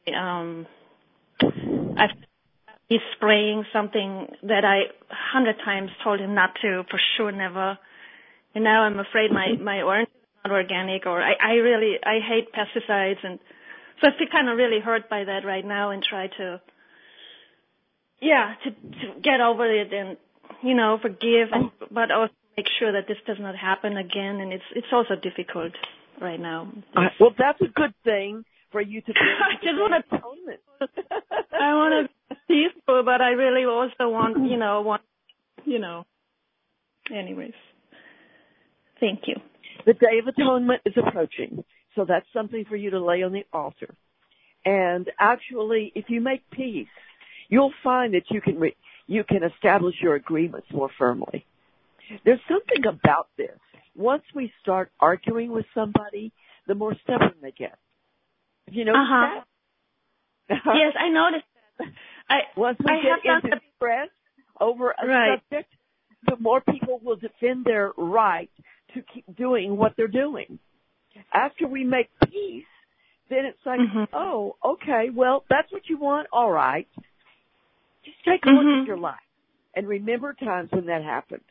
He's spraying something that I 100 times told him not to, for sure, never. And now I'm afraid my orange is not organic, or I hate pesticides, and so I feel kind of really hurt by that right now, and try to get over it and, forgive, but also make sure that this does not happen again. And it's also difficult right now. Well, that's a good thing for you to do. I just want to be peaceful, but I really also want, anyways. Thank you. The Day of Atonement is approaching, so that's something for you to lay on the altar. And actually, if you make peace, you'll find that you can establish your agreements more firmly. There's something about this. Once we start arguing with somebody, the more stubborn they get. Have you noticed that? Yes, I noticed that. Once we get into stress over a subject, the more people will defend their right to keep doing what they're doing. After we make peace, then it's like, oh, okay, well, that's what you want? All right. Just take a look at your life and remember times when that happened.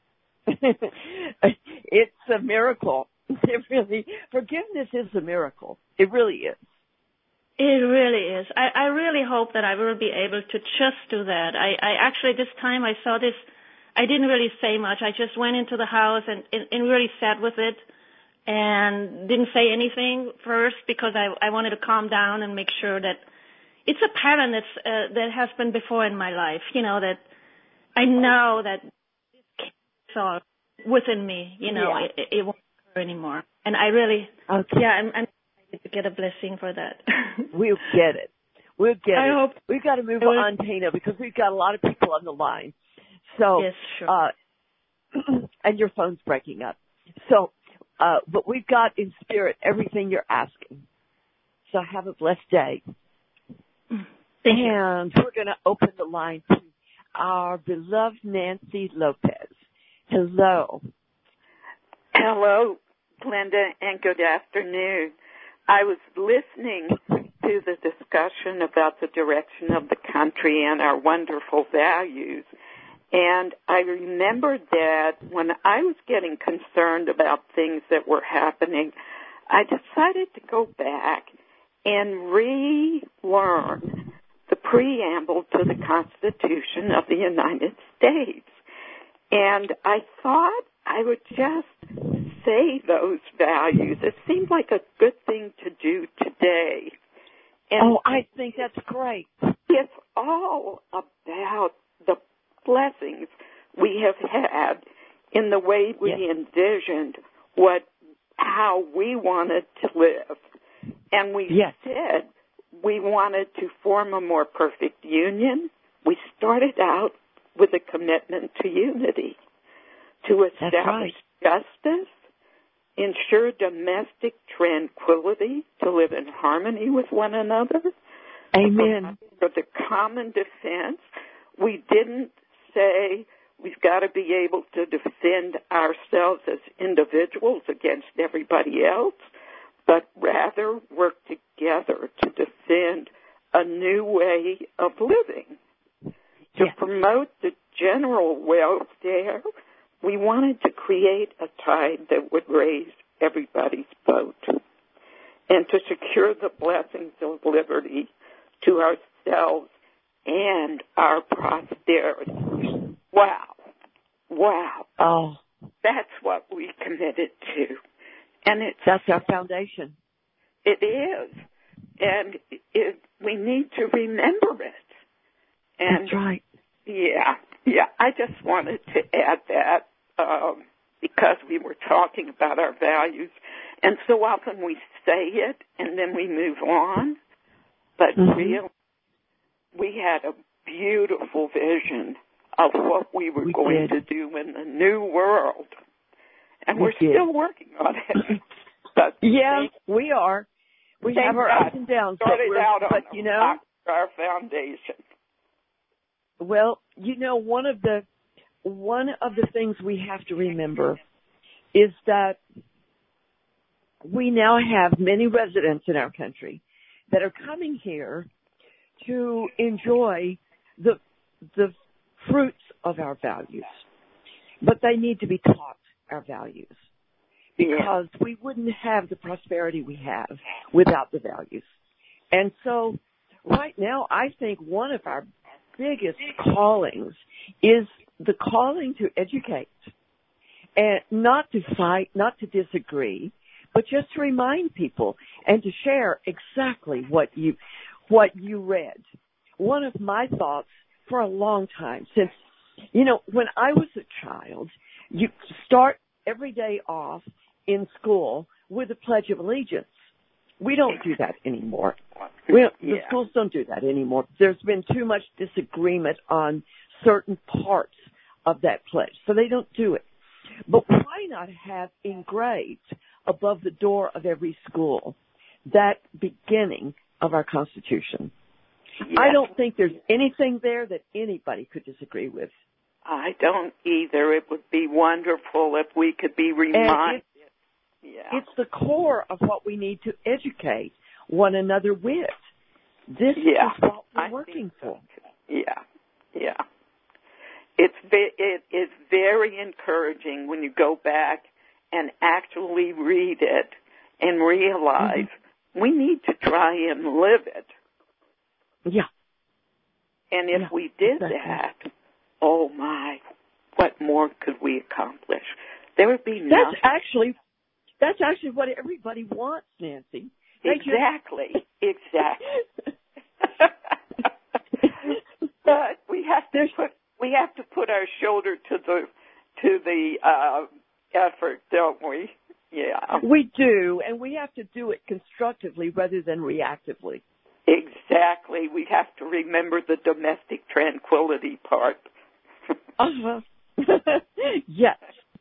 It's a miracle. Forgiveness is a miracle. It really is. It really is. I really hope that I will be able to just do that. I actually, this time I saw this, I didn't really say much. I just went into the house and really sat with it and didn't say anything first because I wanted to calm down and make sure that it's a pattern that has been before in my life, that I know that it's all within me, it won't occur anymore. And I really, I'm excited to get a blessing for that. We'll get it. I hope. We've got to move on, Tina, because we've got a lot of people on the line. So, yes, sure. And your phone's breaking up. So, but we've got in spirit everything you're asking. So have a blessed day. Thank you. And we're going to open the line to our beloved Nancy Lopez. Hello. Hello, Glenda, and good afternoon. I was listening to the discussion about the direction of the country and our wonderful values. And I remembered that when I was getting concerned about things that were happening, I decided to go back and relearn the preamble to the Constitution of the United States. And I thought I would just say those values. It seems like a good thing to do today. And I think that's great. It's all about the blessings we have had in the way we envisioned how we wanted to live. And we said we wanted to form a more perfect union. We started out with a commitment to unity, to establish justice, ensure domestic tranquility, to live in harmony with one another. Amen. For the common defense, we didn't say we've got to be able to defend ourselves as individuals against everybody else, but rather work together to defend a new way of living. To promote the general welfare, we wanted to create a tide that would raise everybody's boat and to secure the blessings of liberty to ourselves and our posterity. Wow. Oh. That's what we committed to. And that's our foundation. It is. And we need to remember it. And that's right. Yeah. I just wanted to add that because we were talking about our values. And so often we say it and then we move on. But really, we had a beautiful vision of what we were going to do in the new world. And we're still working on it. But we are. We have our ups and downs. But you know, our foundation. Well, you know, one of the things we have to remember is that we now have many residents in our country that are coming here to enjoy the fruits of our values. But they need to be taught our values because we wouldn't have the prosperity we have without the values. And so right now, I think one of our biggest callings is the calling to educate and not to fight, not to disagree, but just to remind people and to share exactly what you read. One of my thoughts for a long time, since, you know, when I was a child, you start every day off in school with the Pledge of Allegiance. We don't do that anymore. The schools don't do that anymore. There's been too much disagreement on certain parts of that pledge, so they don't do it. But why not have engraved above the door of every school that beginning of our Constitution? Yes. I don't think there's anything there that anybody could disagree with. I don't either. It would be wonderful if we could be reminded. It's the core of what we need to educate one another with. This is what we're working for. Yeah. It is very encouraging when you go back and actually read it and realize we need to try and live it. Yeah. And if we did that, oh my, what more could we accomplish? There would be nothing. That's actually what everybody wants, Nancy. Exactly. But we have to put our shoulder to the effort, don't we? Yeah. We do, and we have to do it constructively rather than reactively. Exactly. We have to remember the domestic tranquility part. Yes.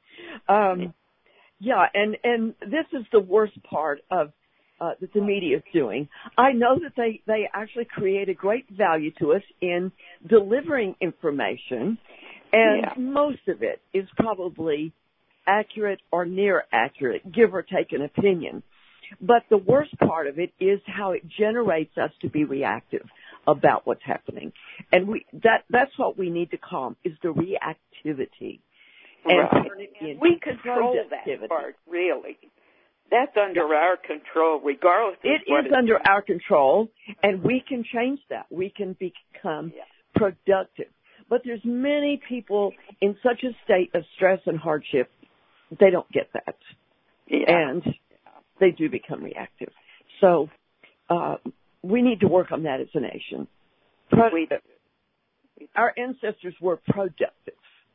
And this is the worst part of that the media is doing. I know that they actually create a great value to us in delivering information, and most of it is probably accurate or near accurate, give or take an opinion. But the worst part of it is how it generates us to be reactive about what's happening. And that's what we need to calm, is the reactivity. And turn it into we control that part, really. That's under our control, regardless of it is under our control, and we can change that. We can become productive. But there's many people in such a state of stress and hardship they don't get that. Yeah. And they do become reactive. So we need to work on that as a nation. Our ancestors were productive,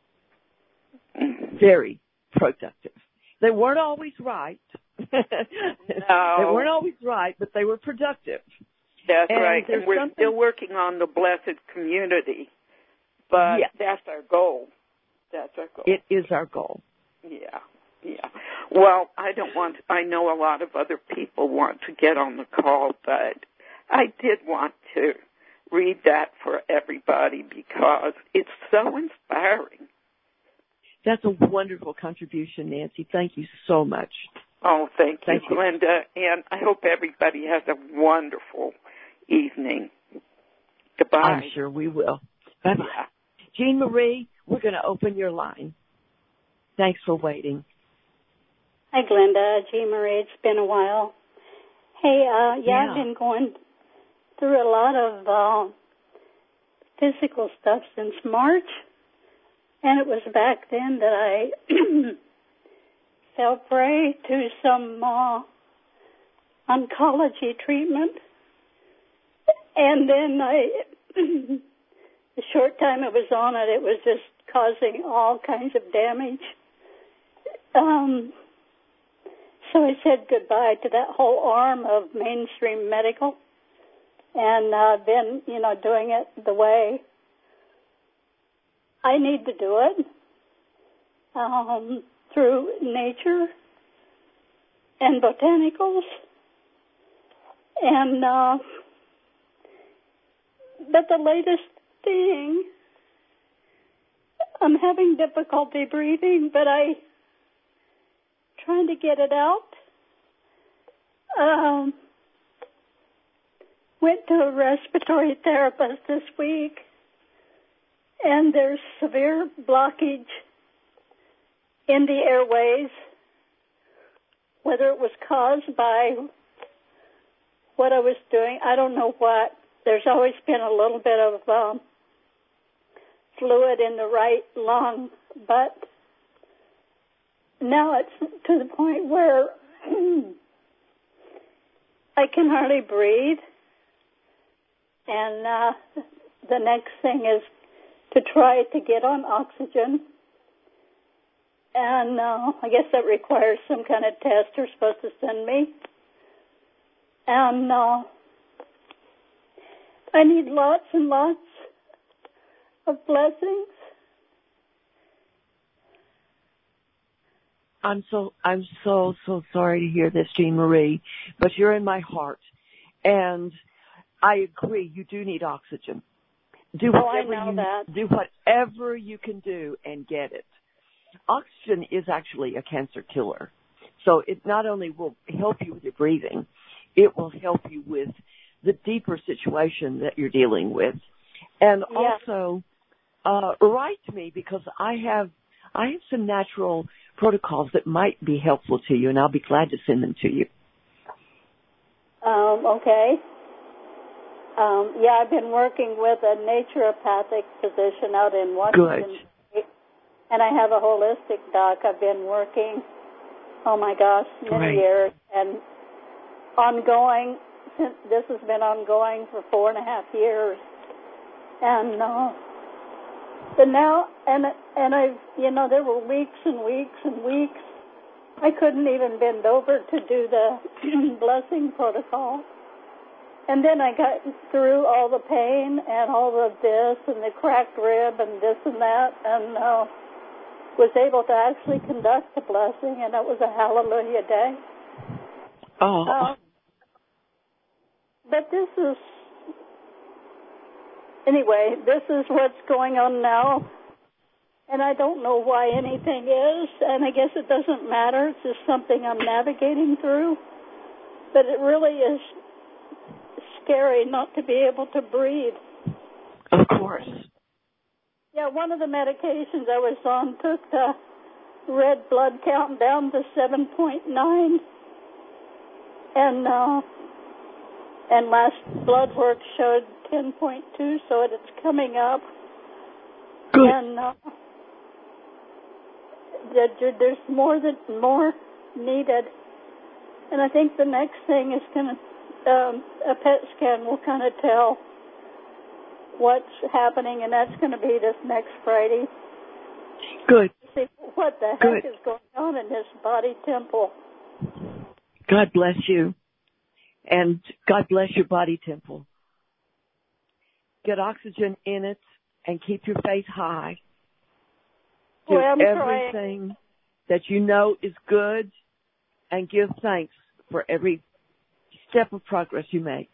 very productive. They weren't always right. No. They weren't always right, but they were productive. That's right. And we're still working on the blessed community, but that's our goal. That's our goal. It is our goal. Yeah. Well, I know a lot of other people want to get on the call, but I did want to read that for everybody because it's so inspiring. That's a wonderful contribution, Nancy. Thank you so much. Oh, thank you, Glenda. And I hope everybody has a wonderful evening. Goodbye. I'm sure we will. Bye-bye. Yeah. Jean Marie, we're going to open your line. Thanks for waiting. Hi, Glenda. Jean Marie. It's been a while. Hey, I've been going through a lot of physical stuff since March. And it was back then that I fell prey to some oncology treatment. And then the short time it was on it was just causing all kinds of damage. So I said goodbye to that whole arm of mainstream medical. And I've been, doing it the way I need to do it, through nature and botanicals. And, but the latest thing, I'm having difficulty breathing, but trying to get it out. Went to a respiratory therapist this week, and there's severe blockage in the airways, whether it was caused by what I was doing, I don't know what. There's always been a little bit of fluid in the right lung, but now it's to the point where I can hardly breathe. And the next thing is to try to get on oxygen. And I guess that requires some kind of test they're supposed to send me. And I need lots and lots of blessings. I'm so sorry to hear this, Jean Marie, but you're in my heart. And I agree, you do need oxygen. Do whatever you can do and get it. Oxygen is actually a cancer killer. So it not only will help you with your breathing, it will help you with the deeper situation that you're dealing with. And also, write to me because I have some natural protocols that might be helpful to you, and I'll be glad to send them to you. Okay. I've been working with a naturopathic physician out in Washington State, and I have a holistic doc. I've been working, many years, and ongoing. This has been ongoing for 4.5 years, and now, and I've, there were weeks and weeks and weeks. I couldn't even bend over to do the blessing protocol. And then I got through all the pain and all of this and the cracked rib and this and that and was able to actually conduct the blessing, and it was a hallelujah day. But this is what's going on now. And I don't know why anything is, and I guess it doesn't matter. It's just something I'm navigating through. But it really is scary not to be able to breathe. Of course. Yeah, one of the medications I was on took the red blood count down to 7.9. And last blood work showed 10.2, so it's coming up. Good. And there's more needed. And I think the next thing is a PET scan will kind of tell what's happening, and that's going to be this next Friday. Good. See what the heck is going on in this body temple. God bless you, and God bless your body temple. Get oxygen in it and keep your faith high. Do everything that you know is good and give thanks for every step of progress you make.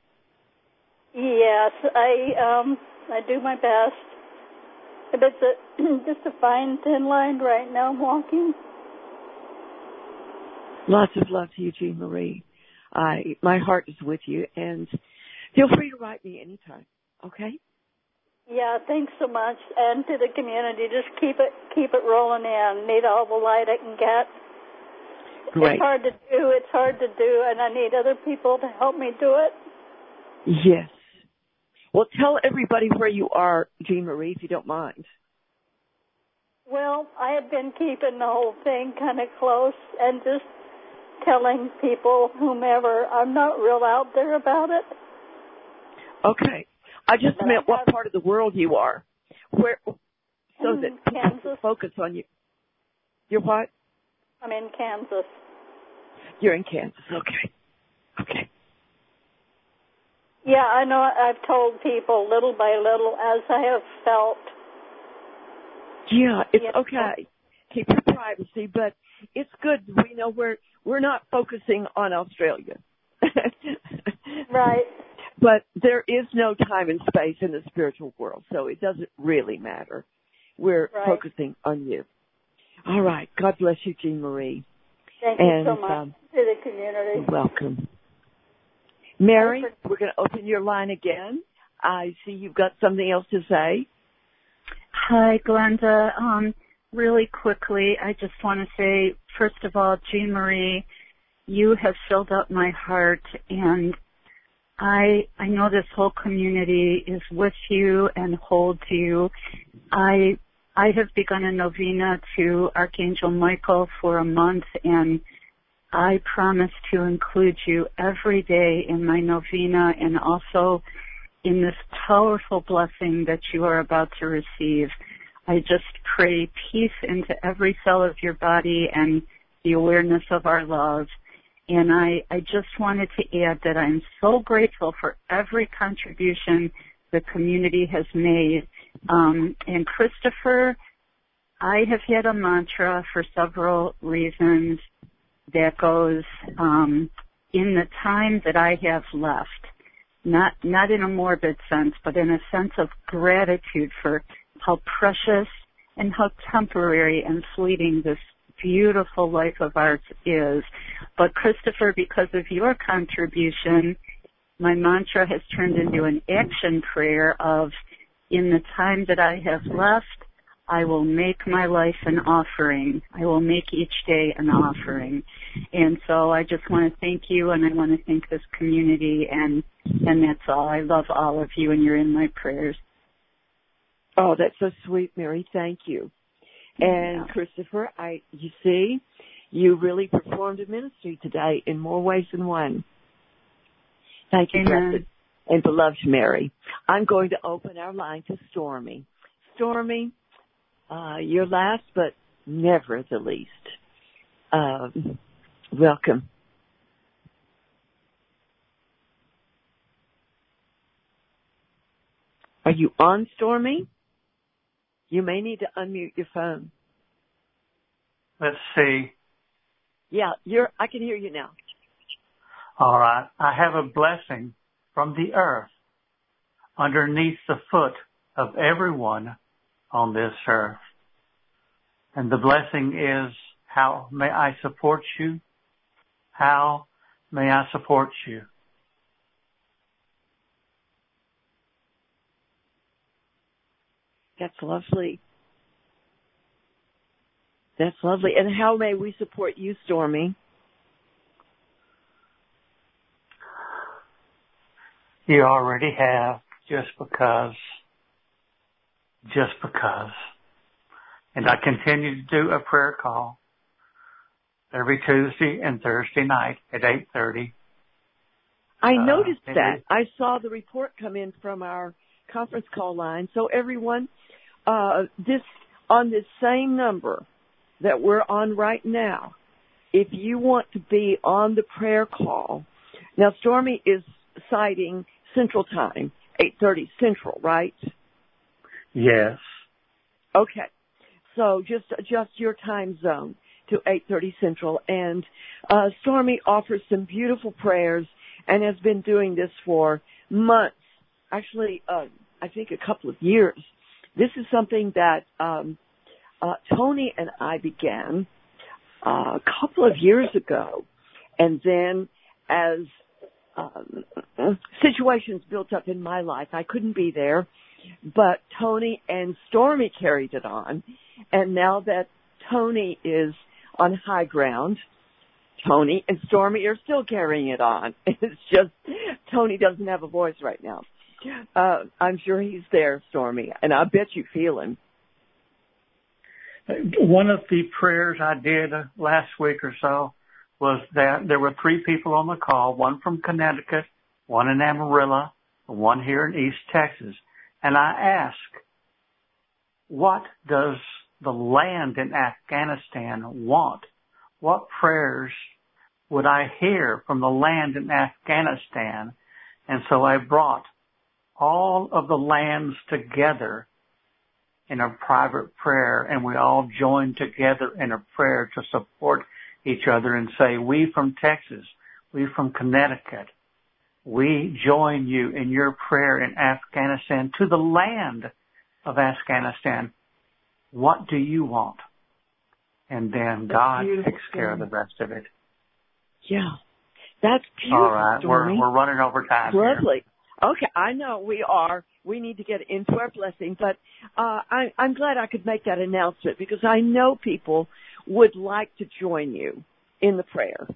Yes, I do my best. But it's just a fine, thin line right now I'm walking. Lots of love to you, Jean Marie. My heart is with you, and feel free to write me anytime, okay? Yeah, thanks so much. And to the community, just keep it rolling in. Need all the light I can get. Great. It's hard to do, and I need other people to help me do it. Yes. Well, tell everybody where you are, Jean Marie, if you don't mind. Well, I have been keeping the whole thing kind of close and just telling people, whomever, I'm not real out there about it. Okay. I just meant what part of the world you are, so that people can focus on you. You're what? I'm in Kansas. You're in Kansas. Okay. Yeah, I know. I've told people little by little as I have felt. Yeah, it's okay. Keep your privacy, but it's good. We know we're not focusing on Australia. Right. But there is no time and space in the spiritual world, so it doesn't really matter. We're focusing on you. All right. God bless you, Jean Marie. Thank you so much to the community. You're welcome. Mary, we're going to open your line again. I see you've got something else to say. Hi, Glenda. Really quickly, I just want to say, first of all, Jean Marie, you have filled up my heart, and I know this whole community is with you and holds you. I have begun a novena to Archangel Michael for a month, and I promise to include you every day in my novena and also in this powerful blessing that you are about to receive. I just pray peace into every cell of your body and the awareness of our love. And I just wanted to add that I'm so grateful for every contribution the community has made. And Christopher, I have had a mantra for several reasons that goes, in the time that I have left, not in a morbid sense, but in a sense of gratitude for how precious and how temporary and fleeting this beautiful life of ours is. But Christopher, because of your contribution, my mantra has turned into an action prayer of, in the time that I have left, I will make my life an offering. I will make each day an offering. And so I just want to thank you, and I want to thank this community, and that's all. I love all of you, and you're in my prayers. Oh, that's so sweet, Mary. Thank you. And Christopher, you see, you really performed a ministry today in more ways than one. Thank you, blessed and beloved Mary. I'm going to open our line to Stormy. Stormy, you're last, but never the least. Welcome. Are you on, Stormy? You may need to unmute your phone. Let's see. Yeah, I can hear you now. All right. I have a blessing from the earth underneath the foot of everyone on this earth. And the blessing is, how may I support you? How may I support you? That's lovely. That's lovely. And how may we support you, Stormy? You already have, just because And I continue to do a prayer call every Tuesday and Thursday night at 8:30. I noticed that. I saw the report come in from our conference call line. So everyone, on this same number that we're on right now, if you want to be on the prayer call, now Stormy is citing Central Time, 8:30 Central, right? Yes. Okay. So just adjust your time zone to 8:30 Central. And Stormy offers some beautiful prayers and has been doing this for months, actually, I think a couple of years. This is something that Tony and I began a couple of years ago. And then as situations built up in my life, I couldn't be there, but Tony and Stormy carried it on. And now that Tony is on high ground, Tony and Stormy are still carrying it on. It's just Tony doesn't have a voice right now. I'm sure he's there, Stormy, and I bet you feel him. One of the prayers I did last week or so was that there were 3 people on the call, one from Connecticut, one in Amarillo, and one here in East Texas. And I asked, what does the land in Afghanistan want? What prayers would I hear from the land in Afghanistan? And so I brought all of the lands together in a private prayer, and we all joined together in a prayer to support each other and say, we from Texas, we from Connecticut, we join you in your prayer in Afghanistan to the land of Afghanistan. What do you want? And then God takes care of the rest of it. Yeah. That's beautiful. All right. We're running over time. Lovely. Here. Okay. I know we are. We need to get into our blessing, but I'm glad I could make that announcement because I know people would like to join you in the prayer.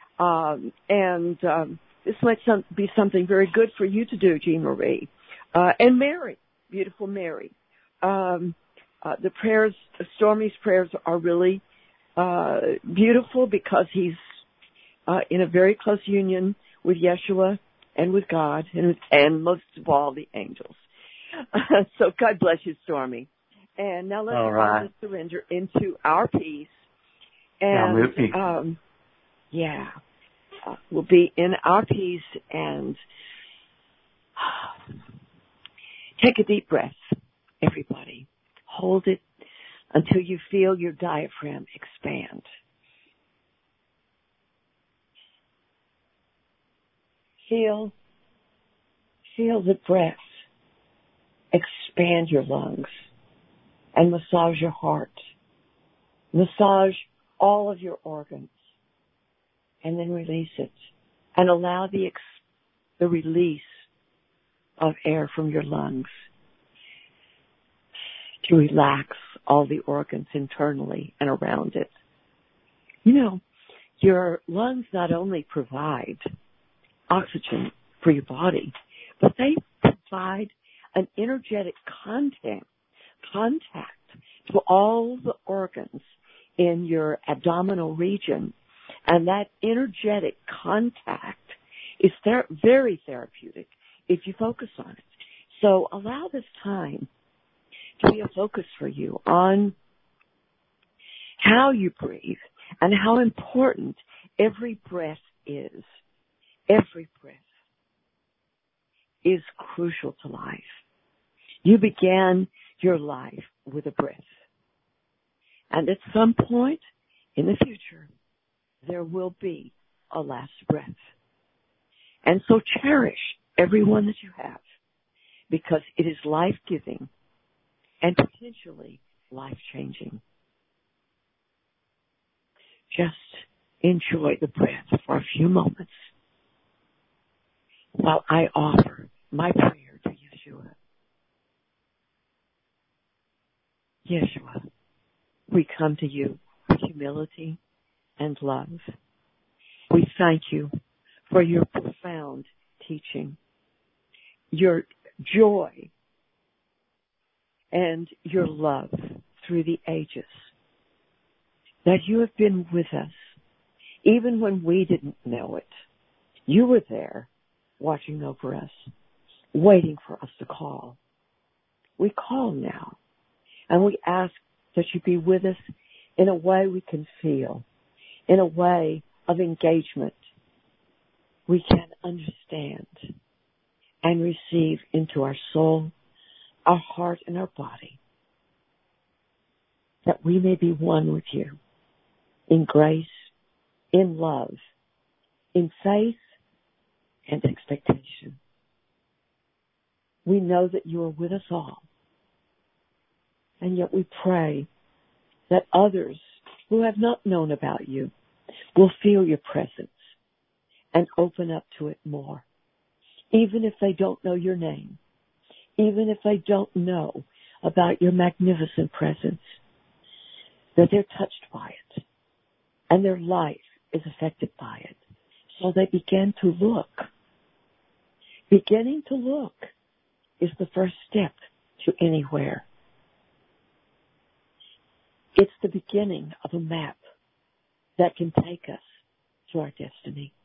This might be something very good for you to do, Jean Marie. And Mary, beautiful Mary. The prayers, Stormy's prayers are really beautiful because he's in a very close union with Yeshua and with God and most of all the angels. So God bless you, Stormy. And now let's surrender into our peace. And we'll be in our peace and take a deep breath, everybody. Hold it until you feel your diaphragm expand. Feel the breath expand your lungs and massage your heart. Massage all of your organs and then release it and allow the release of air from your lungs to relax all the organs internally and around it. You know, your lungs not only provide oxygen for your body, but they provide an energetic contact to all the organs in your abdominal region. And that energetic contact is very therapeutic if you focus on it. So allow this time to be a focus for you on how you breathe and how important every breath is. Every breath is crucial to life. You began your life with a breath. And at some point in the future, there will be a last breath. And so cherish every one that you have because it is life-giving and potentially life-changing. Just enjoy the breath for a few moments while I offer my prayer to Yeshua. Yeshua, we come to you with humility and love. We thank you for your profound teaching, your joy, and your love through the ages, that you have been with us, even when we didn't know it. You were there, watching over us, waiting for us to call. We call now, and we ask that you be with us in a way we can feel, in a way of engagement we can understand and receive into our soul, our heart, and our body, that we may be one with you in grace, in love, in faith, and expectation. We know that you are with us all, and yet we pray that others who have not known about you will feel your presence and open up to it more, even if they don't know your name, even if they don't know about your magnificent presence, that they're touched by it and their life is affected by it. So they begin to look. Beginning to look is the first step to anywhere. It's the beginning of a map that can take us to our destiny.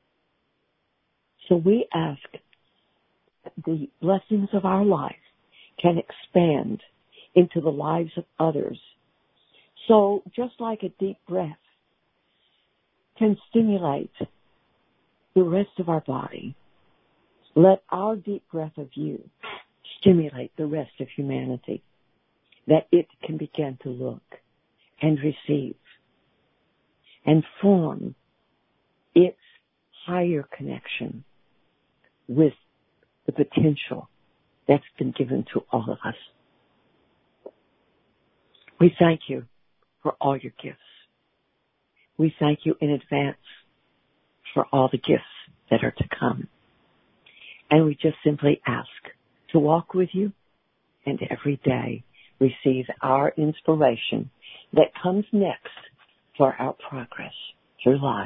So we ask that the blessings of our life can expand into the lives of others. So just like a deep breath can stimulate the rest of our body, let our deep breath of you stimulate the rest of humanity, that it can begin to look and receive and form its higher connection with the potential that's been given to all of us. We thank you for all your gifts. We thank you in advance for all the gifts that are to come. And we just simply ask to walk with you and every day receive our inspiration that comes next for our progress through life.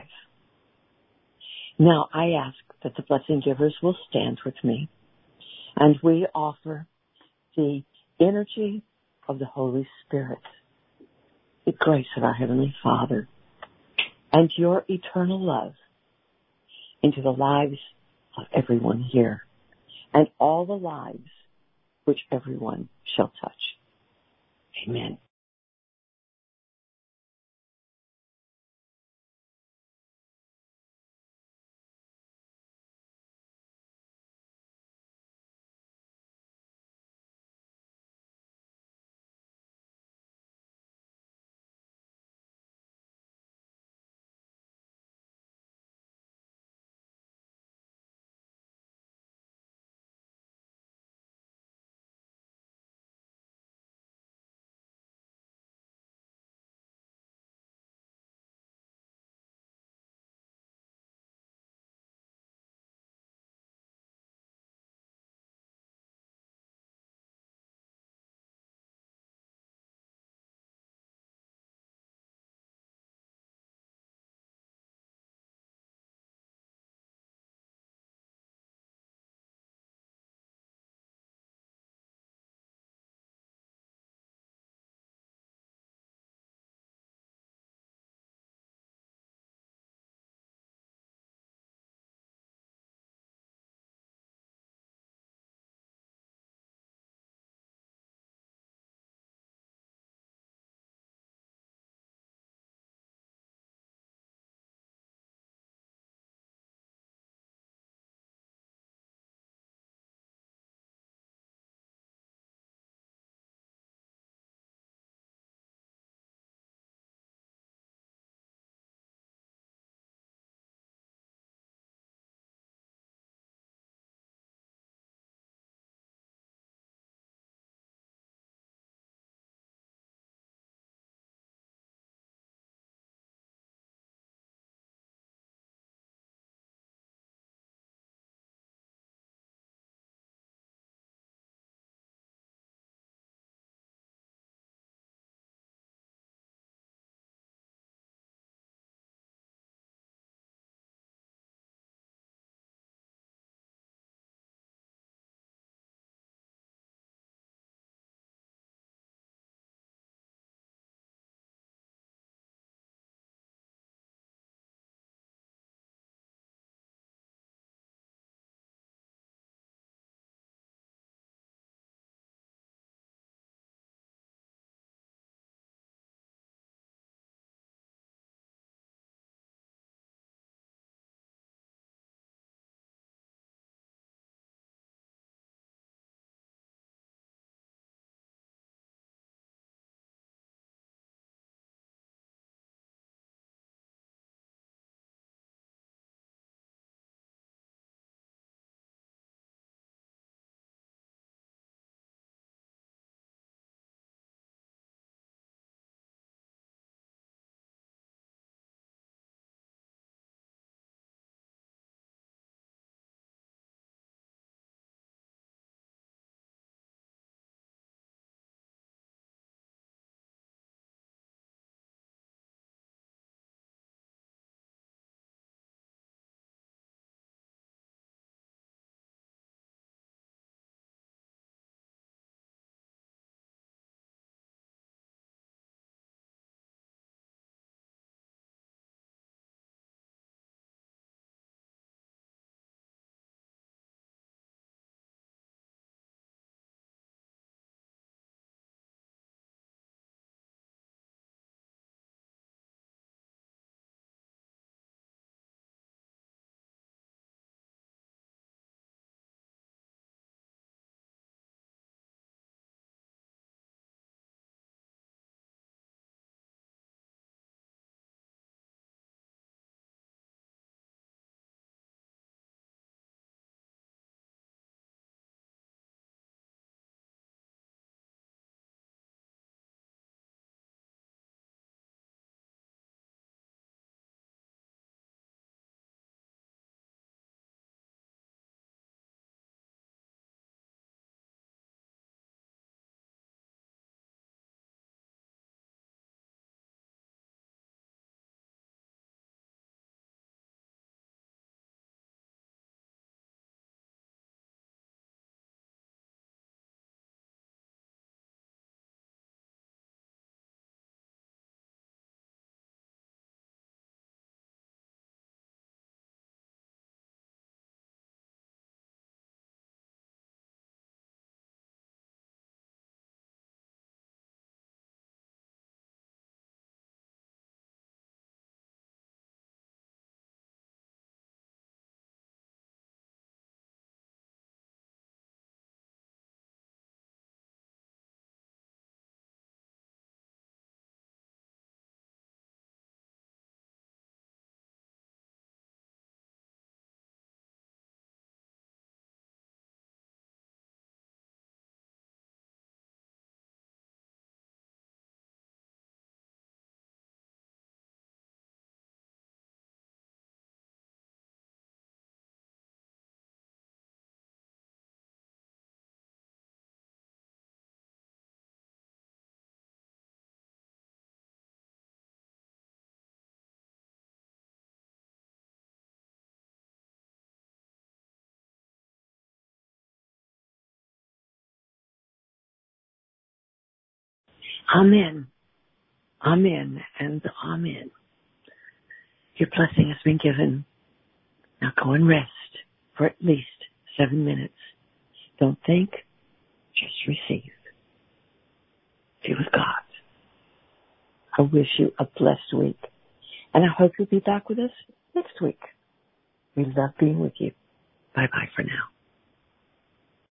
Now I ask that the blessing givers will stand with me, and we offer the energy of the Holy Spirit, the grace of our Heavenly Father, and your eternal love into the lives of everyone here and all the lives which everyone shall touch. Amen. Amen. Amen and amen. Your blessing has been given. Now go and rest for at least 7 minutes. Don't think, just receive. Be with God. I wish you a blessed week. And I hope you'll be back with us next week. We love being with you. Bye-bye for now.